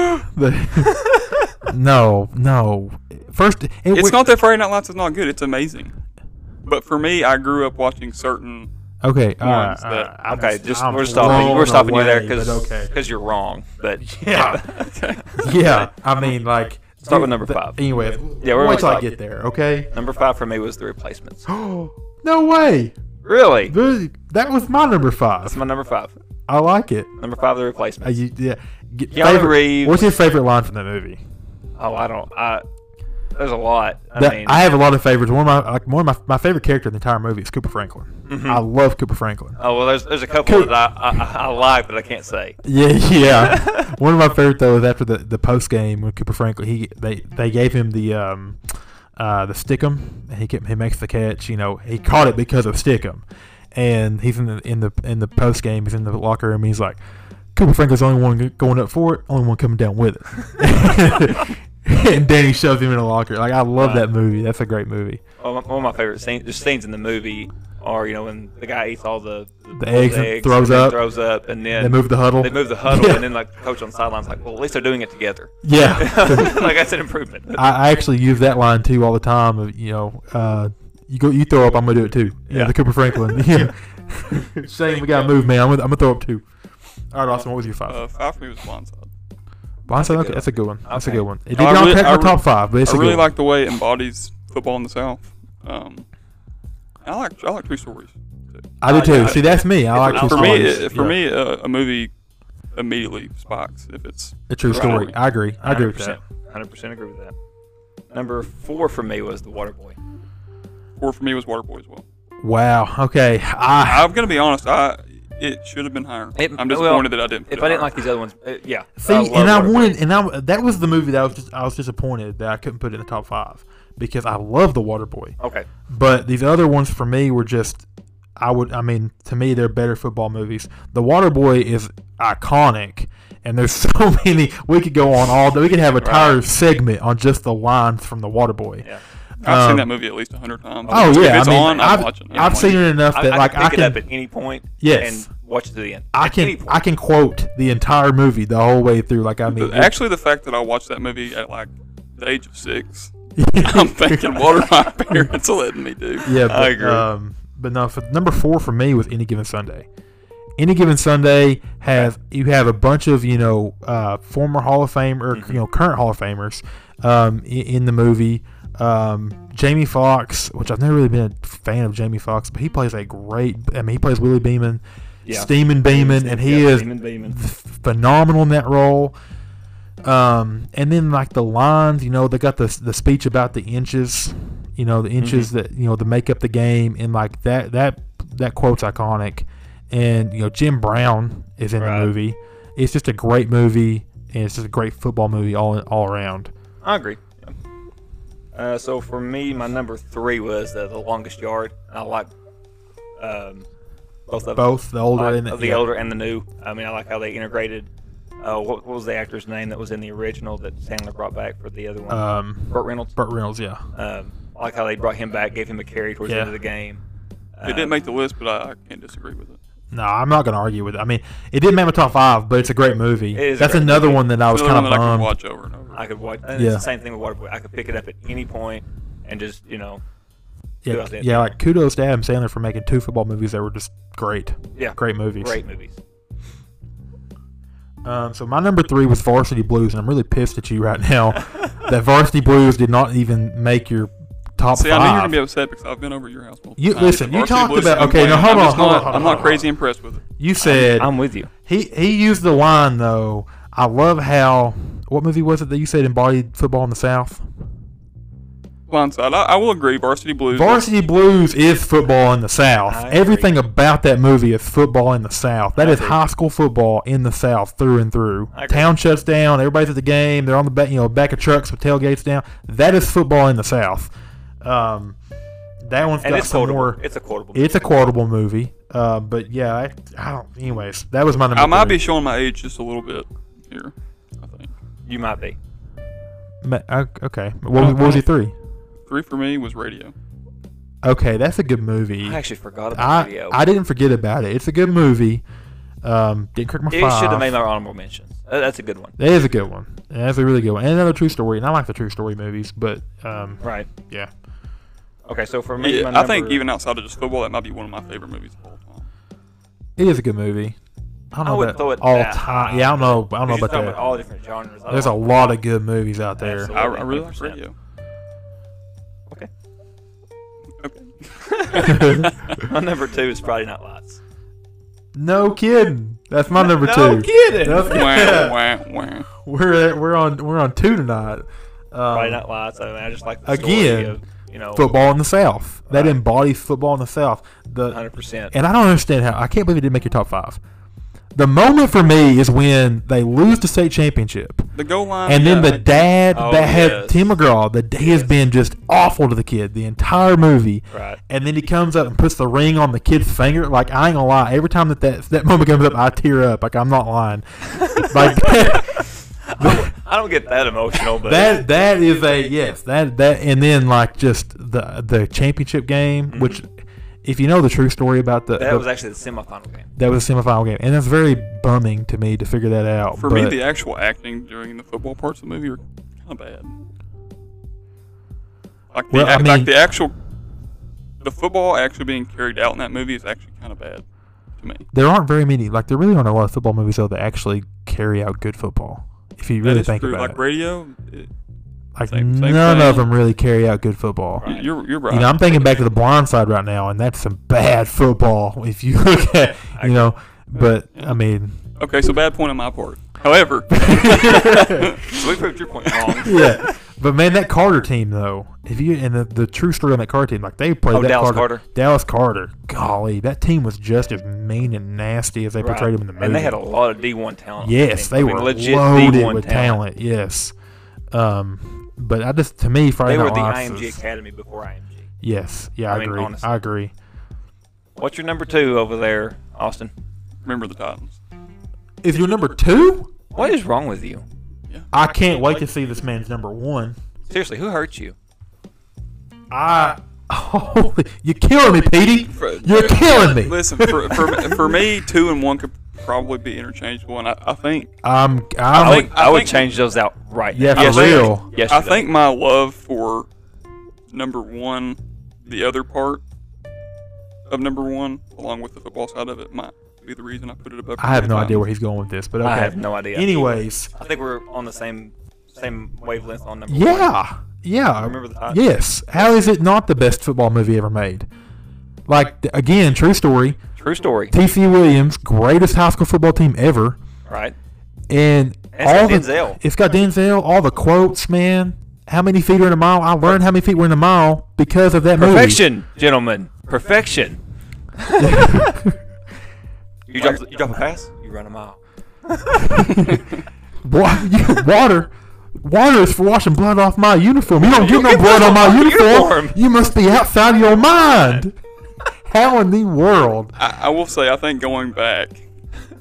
The- no, no. First, it, It's wa- not that Friday Night Lights is not good. It's amazing. But for me, I grew up watching certain. okay. Uh, ones uh, that- I'm Okay, just, just I'm we're stopping. blown We're stopping you there away, because but okay. you're wrong. But Yeah, Okay. yeah. I mean, like Start with dude, number the- five. Anyway, Yeah, we're wait till I always get there. Okay. number five for me was The Replacements. No way. Really? Really? That was my number five. That's my number five. I like it. Number five, The Uh, Replacements. you, yeah. Get, Keanu favorite- Reeves. What's your favorite line from that movie? Oh, I don't. I there's a lot. I That- mean, I have a lot of favorites. One of my like one of my, my favorite character in the entire movie is Cooper Franklin. Mhm. I love Cooper Franklin. oh well, there's there's a couple Cool. that I, I I like, but I can't say. Yeah, yeah. One of my favorite though is after the, the post game when Cooper Franklin he they, they gave him the um uh the stickum and he kept, he makes the catch. You know he caught it because of stickum, and he's in the in the in the post game. He's in the locker room. He's like, Cooper Franklin's the only one going up for it, only one coming down with it. And Danny shoves him in a locker. Like I love Right. that movie. That's a great movie. One of my, one of my favorite scenes, just scenes in the movie are you know when the guy eats all the The eggs and throws then up. throws up, and then They move the huddle. They move the huddle, Yeah. and then like the coach on the sideline's like, well, at least they're doing it together. Yeah. like that's an improvement. I, I actually use that line too all the time. Of, you know, uh, you go, you throw up, I'm gonna do it too. Yeah, Yeah. the Cooper Franklin. Yeah. Shane, we gotta move, man. I'm gonna, I'm gonna throw up too. All right, Austin, what was your five? Uh, five for me was Blindside. Blindside, a okay, good that's a good one. That's a Okay. good one. It did I not really- crack I my re- top five, but it's I a really good one. like the way it embodies football in the South. Um, I like I like true stories. Too. I do Uh, too. yeah. See, that's me. I like For true For me, stories. it, for Yeah. me, uh, a movie immediately sparks if it's a true story. Right. I agree. I agree with that. one hundred percent agree with that. Number four for me was The Waterboy. four for me was Waterboy as well. Wow. Okay. I I'm gonna be honest. I it should have been higher. It- I'm well, disappointed that I didn't. Put If it I didn't higher. like these other ones, uh, yeah. see, love and I Waterboy. wanted, and I that was the movie that I was just I was disappointed that I couldn't put it in the top five because I love The Waterboy. Okay. But these other ones for me were just, I would, I mean, to me, they're better football movies. The Waterboy is iconic, and there's so many. We could go on all day. We could have a entire Right. segment on just the lines from The Waterboy. Yeah. I've um, seen that movie at least a hundred times. Oh If yeah, it's I mean, on, I'm I've, watching it. I've seen it enough I, that I like can pick I can, it up at any point Yes. and watch it to the end. I At any can, point. I can quote the entire movie the whole way through. Like I mean, But actually, the fact that I watched that movie at like the age of six, I'm thinking, what are my parents letting me do? Yeah, but, I agree. Um, but no, for number four for me was Any Given Sunday. Any Given Sunday has you have a bunch of you know uh, former Hall of Fame or Mhm. you know current Hall of Famers um, in, in the movie. Um, Jamie Foxx, which I've never really been a fan of Jamie Foxx, but he plays a great. I mean, he plays Willie Beeman, Yeah. Steamin' Beeman, and he Yeah, is Steamin' Beeman. f- phenomenal in that role. Um, and then like the lines, you know, they got the the speech about the inches, you know, the inches Mm-hmm. that you know to make up the game, and like that that that quote's iconic. And you know, Jim Brown is in Right. the movie. It's just a great movie, and it's just a great football movie all all around. I agree. Yeah. Uh, so for me, my number three was uh, The Longest Yard. I like um, both of them. Both the older I like and the, the yeah. older and the new. I mean, I like how they integrated uh, what, what was the actor's name that was in the original that Sandler brought back for the other one? Um, Burt Reynolds. Burt Reynolds, yeah. Um, I like how they brought him back, gave him a carry towards Yeah. the end of the game. It didn't make the list, but I, I can't disagree with it. No, I'm not going to argue with it. I mean, it didn't make my top five, but it's a great movie. It is a That's great another movie. one that I was It's kind another of one that I bummed. could watch over and over. I could watch. And Yeah. It's the same thing with Waterboy. I could pick it up at any point and just, you know, Yeah, Kudos to him. yeah, like kudos to Adam Sandler for making two football movies that were just great. Yeah. Great movies. great movies. Um, so my number three was Varsity Blues, and I'm really pissed at you right now that Varsity Blues did not even make your top See, five. I knew you were gonna be upset because I've been over to your house multiple You- times. listen, you Varsity talked Blues about- has been okay, now playing. hold I'm on, just hold not, on, hold I'm on, not hold on. crazy impressed with it. You said I'm with you. he he used the line though. I love how what movie was it that you said embodied football in the South? Blindside. I, I will agree. Varsity Blues. Varsity Blues is football in the South. I agree. Everything about that movie is football in the South. That I is agree. high school football in the South through and through. I agree. Town shuts down. Everybody's at the game. They're on the back, you know, back of trucks with tailgates down. That is football in the South. Um, that one's And got it's some quotable. more. It's a quotable. It's a quotable movie. Uh, but yeah, I, I don't. Anyways, that was my number. I might three. be showing my age just a little bit here. I think You might be. Ma- o- Okay. What, what was your three? three for me was Radio. Okay, that's a good movie. I actually forgot about I, video. I didn't forget about it. It's a good movie. Um, didn't crack my it five. should have made my honorable mentions. Uh, That's a good one. That is a good one. That's a really good one. And another true story. And I like the true story movies, but um, Right. yeah. Okay, so for me, Yeah, my I think number- even outside of just football, that might be one of my favorite movies of all time. It is a good movie. I don't I know wouldn't about throw it all that time. high. Yeah, I don't know. I don't know You're about talking that. about all different genres. I There's a don't- lot of good movies out there. Absolutely. I, I really like one hundred percent. Radio. Okay. Okay. My number two is Friday Night Lights. No kidding. That's my number No two. kidding. That's- wah, wah, wah. We're at, we're on we're on two tonight. Um, Friday Night Lights. I, mean, I just like the Again, story of, you know, football in the South. That Right. embodies football in the South. The one hundred percent. And I don't understand how. I can't believe it didn't make your top five. The moment for me is when they lose the state championship, The goal line. and then yeah, the dad Oh, that had yes. Tim McGraw, the dad has Yes. been just awful to the kid the entire movie. Right. And then he comes up and puts the ring on the kid's finger. Like, I ain't gonna lie, every time that that, that moment comes up, I tear up. Like, I'm not lying. Like I don't, I don't get that emotional, but that that is a yes. That that and then like just the the championship game, Mhm. which if you know the true story about the, that the was actually the semifinal game. that was a semifinal game, and that's very bumming to me to figure that out. For but, me, the actual acting during the football parts of the movie are kind of bad. Like the, Well, I act- mean- like the actual, the football actually being carried out in that movie is actually kind of bad to me. there aren't very many. Like there really aren't a lot of football movies though that actually carry out good football. If you That really is think true. about Like it, Radio, it, like same- same none thing. of them really carry out good football. Right. you're you're right. You know, I'm thinking back to The Blind Side right now, and that's some bad football. If you look at, you know, but I mean, Okay, so bad point on my part. However, So we proved your point wrong. yeah. But man, that Carter team though, if you and the, the true story on that Carter team, like they played Oh, that Dallas Carter, Carter. Dallas Carter. Golly, that team was just as mean and nasty as they Right. portrayed him in the movie. And they had a lot of D one talent. on that yes, team. they I mean, were legit loaded D one with talent. Yes, um, but I just to me, Friday They were Night the Lights I M G is- Academy before I M G. Yes, yeah, I, I mean, agree. honestly. I agree. What's your number two over there, Austin? remember the Titans. Is your number two? What is wrong with you? I can't wait to see this man's number one. Seriously, who hurt you? I. Holy, you're killing me, Petey. For- You're killing me. Listen, for, for for me, two and one could probably be interchangeable, and I, I think I'm. I, I'm. would, I, would think- change those out right Yeah, now. for I think- real. Yes, I think my love for number one, the other part of number one, along with the football side of it, might be the reason I put it above. I have no Titans. idea where he's going with this, but okay. I have no idea. Anyways, I think we're on the same same wavelength on number one. yeah, yeah. Remember the Titans? Yes. How is it not the best football movie ever made? Like th- again, true story. True story. T C Williams, greatest high school football team ever, Right. and And it's all got the, Denzel. It's got Denzel. All the quotes, man. How many feet are in a mile? I learned how many feet were in a mile because of that movie. Perfection, gentlemen. Perfection. You drop, you drop a pass, you run a mile. Wa- you- water. Water is for washing blood off my uniform. You don't get no get blood on my blood on my uniform. uniform. You must be outside of your mind. How in the world? I, I will say, I think going back,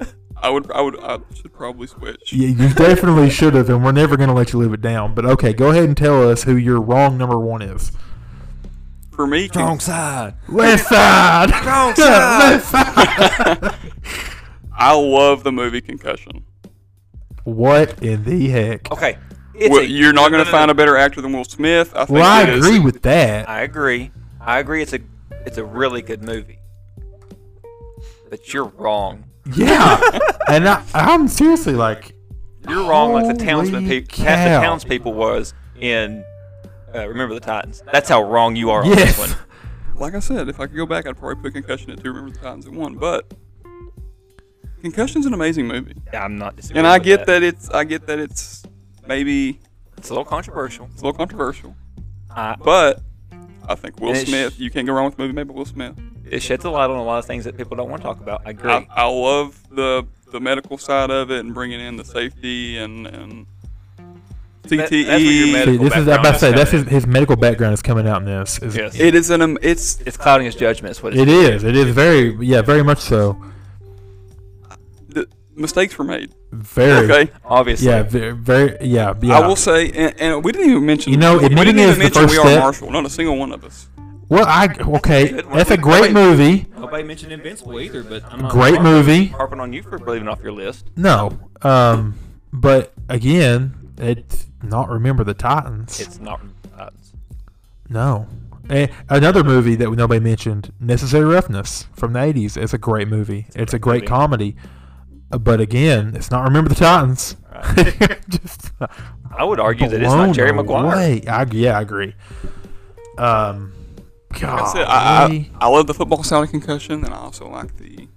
I would, I would, I should probably switch. Yeah, you definitely should have, and we're never going to let you live it down. But okay, go ahead and tell us who your wrong number one is. For me, Strong side. Left side. Strong side. Left side. I love the movie Concussion. What in the heck? Okay. It's Well, a- you're not no, going no, to no, find no. a better actor than Will Smith. I think Well, I it is- agree with that. I agree. I agree. It's a it's a really good movie. But you're wrong. Yeah, and I, I'm seriously like, You're wrong. Like the townsman, Holy pe- the cow. townspeople was in. Uh, Remember the Titans. That's how wrong you are on Yes. this one. Like I said, if I could go back, I'd probably put Concussion at two. Remember the Titans at one, but Concussion's an amazing movie, Yeah, I'm not disagreeing. and I with get that it's, I get that it's maybe It's a little controversial. it's a little controversial, Uh, but I think Will And it sh- Smith. You can't go wrong with the movie made by Will Smith. it sheds a light on a lot of things that people don't want to talk about. I agree. I, I love the the medical side of it and bringing in the safety and and C That- T E. that's where your see, medical this is I'm about to background say is that's his, coming his medical background is coming out in this. Is, Yes. It is an um, it's It's clouding his judgment. Is what it's It is. It is very, yeah, very much so. the mistakes were made. Very. Okay, Obviously. Yeah, very, very yeah, yeah. I will say, and, and we didn't even mention. You know, we admitting didn't even is the mention first We Are step. Marshall. Not a single one of us. Well, I okay. Good. That's a great movie. Nobody mentioned Invincible either, but I'm not Great harping- movie. Harping on you for leaving off your list. No, um, but again, it's not Remember the Titans. It's not Titans. No. Eh, another movie that nobody mentioned, Necessary Roughness from the eighties. It's a great movie. It's a great movie. comedy. Uh, But again, it's not Remember the Titans. Just I would argue that it's blown not Jerry Maguire. away. I, yeah, I agree. Um, Like I God, said, I, I, I love the football side of Concussion, and I also like the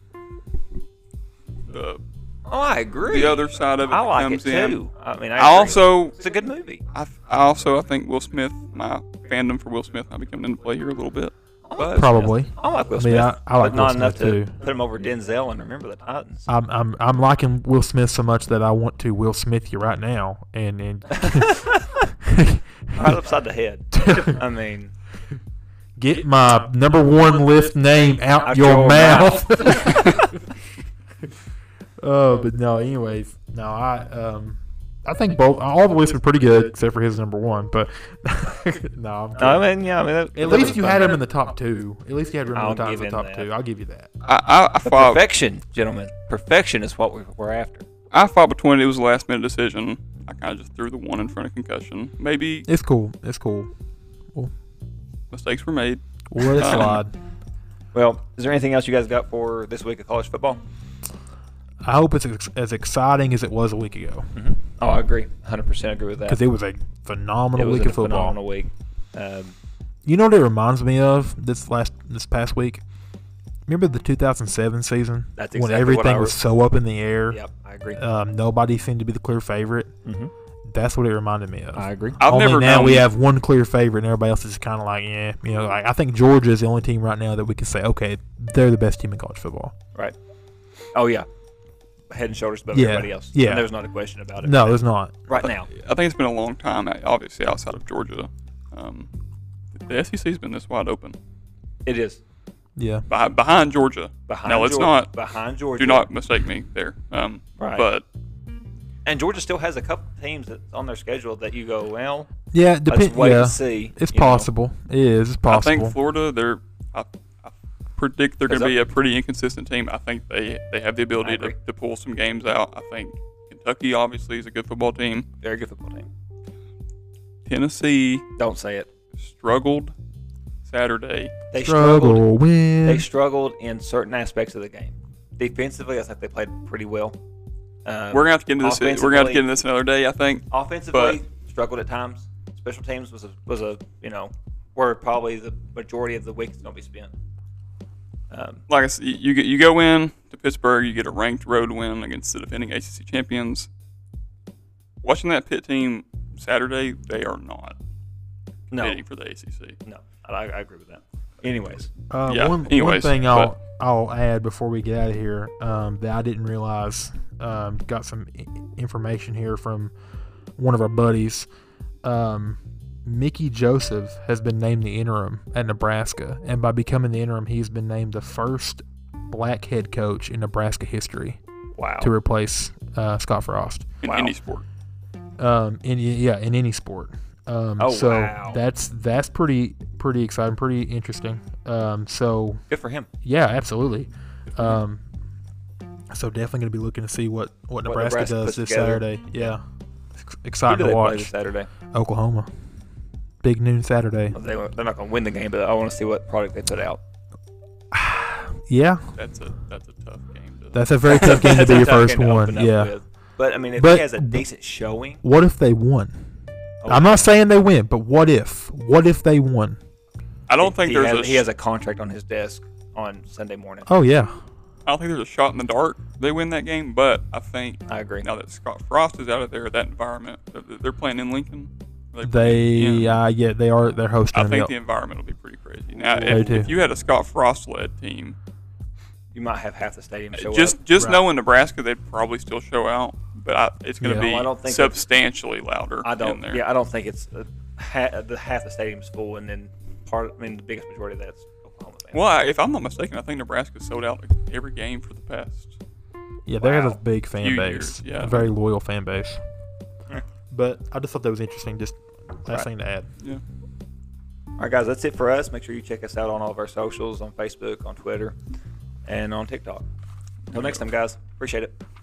the Oh, I agree. the other side of it I that like comes it in. too. I mean, I, I agree. also, It's a good movie. I, I also, I think Will Smith, my fandom for Will Smith, might be coming into play here a little bit. But Probably. I like Will I Smith. mean, I- I like but not Will enough Smith, to too. put him over Denzel and Remember the Titans. I'm I'm I'm liking Will Smith so much that I want to Will Smith you right now, and and Right upside the head. I mean, get my number one list name out, Out your, your mouth. Oh, but no. Anyways, no. I um, I think both all the lists are pretty good except for his number one. But no, I'm no, kidding. I mean, yeah, I mean, that, At that least was you fun. had him in the top two. At least you had Remember I'll the Titans give in the him top that. two. I'll give you that. I, I, I The fought, perfection, gentlemen. Perfection is what we're, we're after. I fought between it. It was a last minute decision. I kind of just threw the one in front of Concussion. Maybe It's cool. It's cool. mistakes were made. We'll let it Um, slide. Well, is there anything else you guys got for this week of college football? I hope it's ex- as exciting as it was a week ago Mm-hmm. Oh, I agree. one hundred percent agree with that. because it was a It phenomenal was week a of football. phenomenal week. Um, You know what it reminds me of this last this past week? Remember the two thousand seven season That's when exactly what everything I was re- so up in the air. yep, I agree. Um, nobody seemed to be the clear favorite. mm-hmm. That's what it reminded me of. I agree. I've only never now known, we have one clear favorite, and everybody else is kind of like, yeah, you know. Like I think Georgia is the only team right now that we can say, okay, they're the best team in college football. Right. Oh, yeah. Head and shoulders above Yeah, everybody else. yeah. And there's not a question about it. No, there's not. Right now. I think it's been a long time, obviously outside of Georgia. Um, the S E C's been this wide open It is. Yeah, behind, behind Georgia. Behind no, it's Georgia, not. Behind Georgia. Do not mistake me there. Um, Right. But And Georgia still has a couple teams that's on their schedule that you go, well, yeah. let's Depend. wait Yeah, and see. it's you know. possible. It is. It's possible. I think Florida, they're. I, I predict they're going Is to be that- a pretty inconsistent team. I think they they have the ability I to, agree. to pull some games out. I think Kentucky obviously is a good football team. Very good football team. Tennessee Don't say it. struggled Saturday. They struggled. struggle win. They struggled in certain aspects of the game. Defensively, I think they played pretty well. Um, We're gonna have to get into this. We're gonna have to offensively- get into this another day. I think. offensively struggled at times. Special teams was a, was a you know where probably the majority of the week is going to be spent. Um, Like I said, you you get you go in to Pittsburgh, you get a ranked road win against the defending A C C champions. Watching that Pitt team Saturday, they are not no, hitting for the A C C. no, I, I agree with that. Anyways, Uh, Yeah, one, anyways, one thing I'll but- I'll add before we get out of here um, that I didn't realize. Um, got some I- information here from one of our buddies. Um, Mickey Joseph has been named the interim at Nebraska, and by becoming the interim, he's been named the first black head coach in Nebraska history. Wow. to replace uh, Scott Frost. In Wow. any sport. Um, in yeah, in any sport. Um, Oh, so wow. that's that's pretty pretty exciting, pretty interesting. Um, so Good for him. yeah, absolutely. Um, so definitely going to be looking to see what, what, What Nebraska, Nebraska does puts this together. Saturday. Yeah, Ex- Who exciting do to they play this watch. Saturday? Oklahoma, big noon Saturday. They, they're not going to win the game, but I want to see what product they put out. Yeah, That's a that's a tough game. To, that's a very tough game to That's be a your tough first game to one. open up Yeah. with. But, I mean, if But- he has a decent showing. What if they won? oh, I'm not saying they win, but what if? What if they won? I don't think he there's has, a he has a contract on his desk on Sunday morning. Oh yeah, I don't think there's a shot in the dark they win that game, but I think I agree. now that Scott Frost is out of there, that environment, they're, they're playing in Lincoln. Are they playing- yeah. uh, yeah they are they're hosting. I them, think yep. the environment will be pretty crazy. Now, They if, do. if you had a Scott Frost-led team, You might have half the stadium show just up. just Right. knowing Nebraska, they'd probably still show out, but I, it's going to Yeah. be No, I don't think substantially louder. I in don't. there. Yeah, I don't think it's uh, ha- the half the stadium's full, and then part. I mean, the biggest majority of that's Oklahoma fans. Well, I- if I'm not mistaken, I think Nebraska sold out every game for the past. Yeah, they have Wow. a big fan Few base. years, yeah. A very loyal fan base. Yeah. But I just thought that was interesting. Just last Right. thing to add. Yeah. All right, guys, that's it for us. Make sure you check us out on all of our socials, on Facebook, on Twitter, and on TikTok. Until next time, guys. Appreciate it.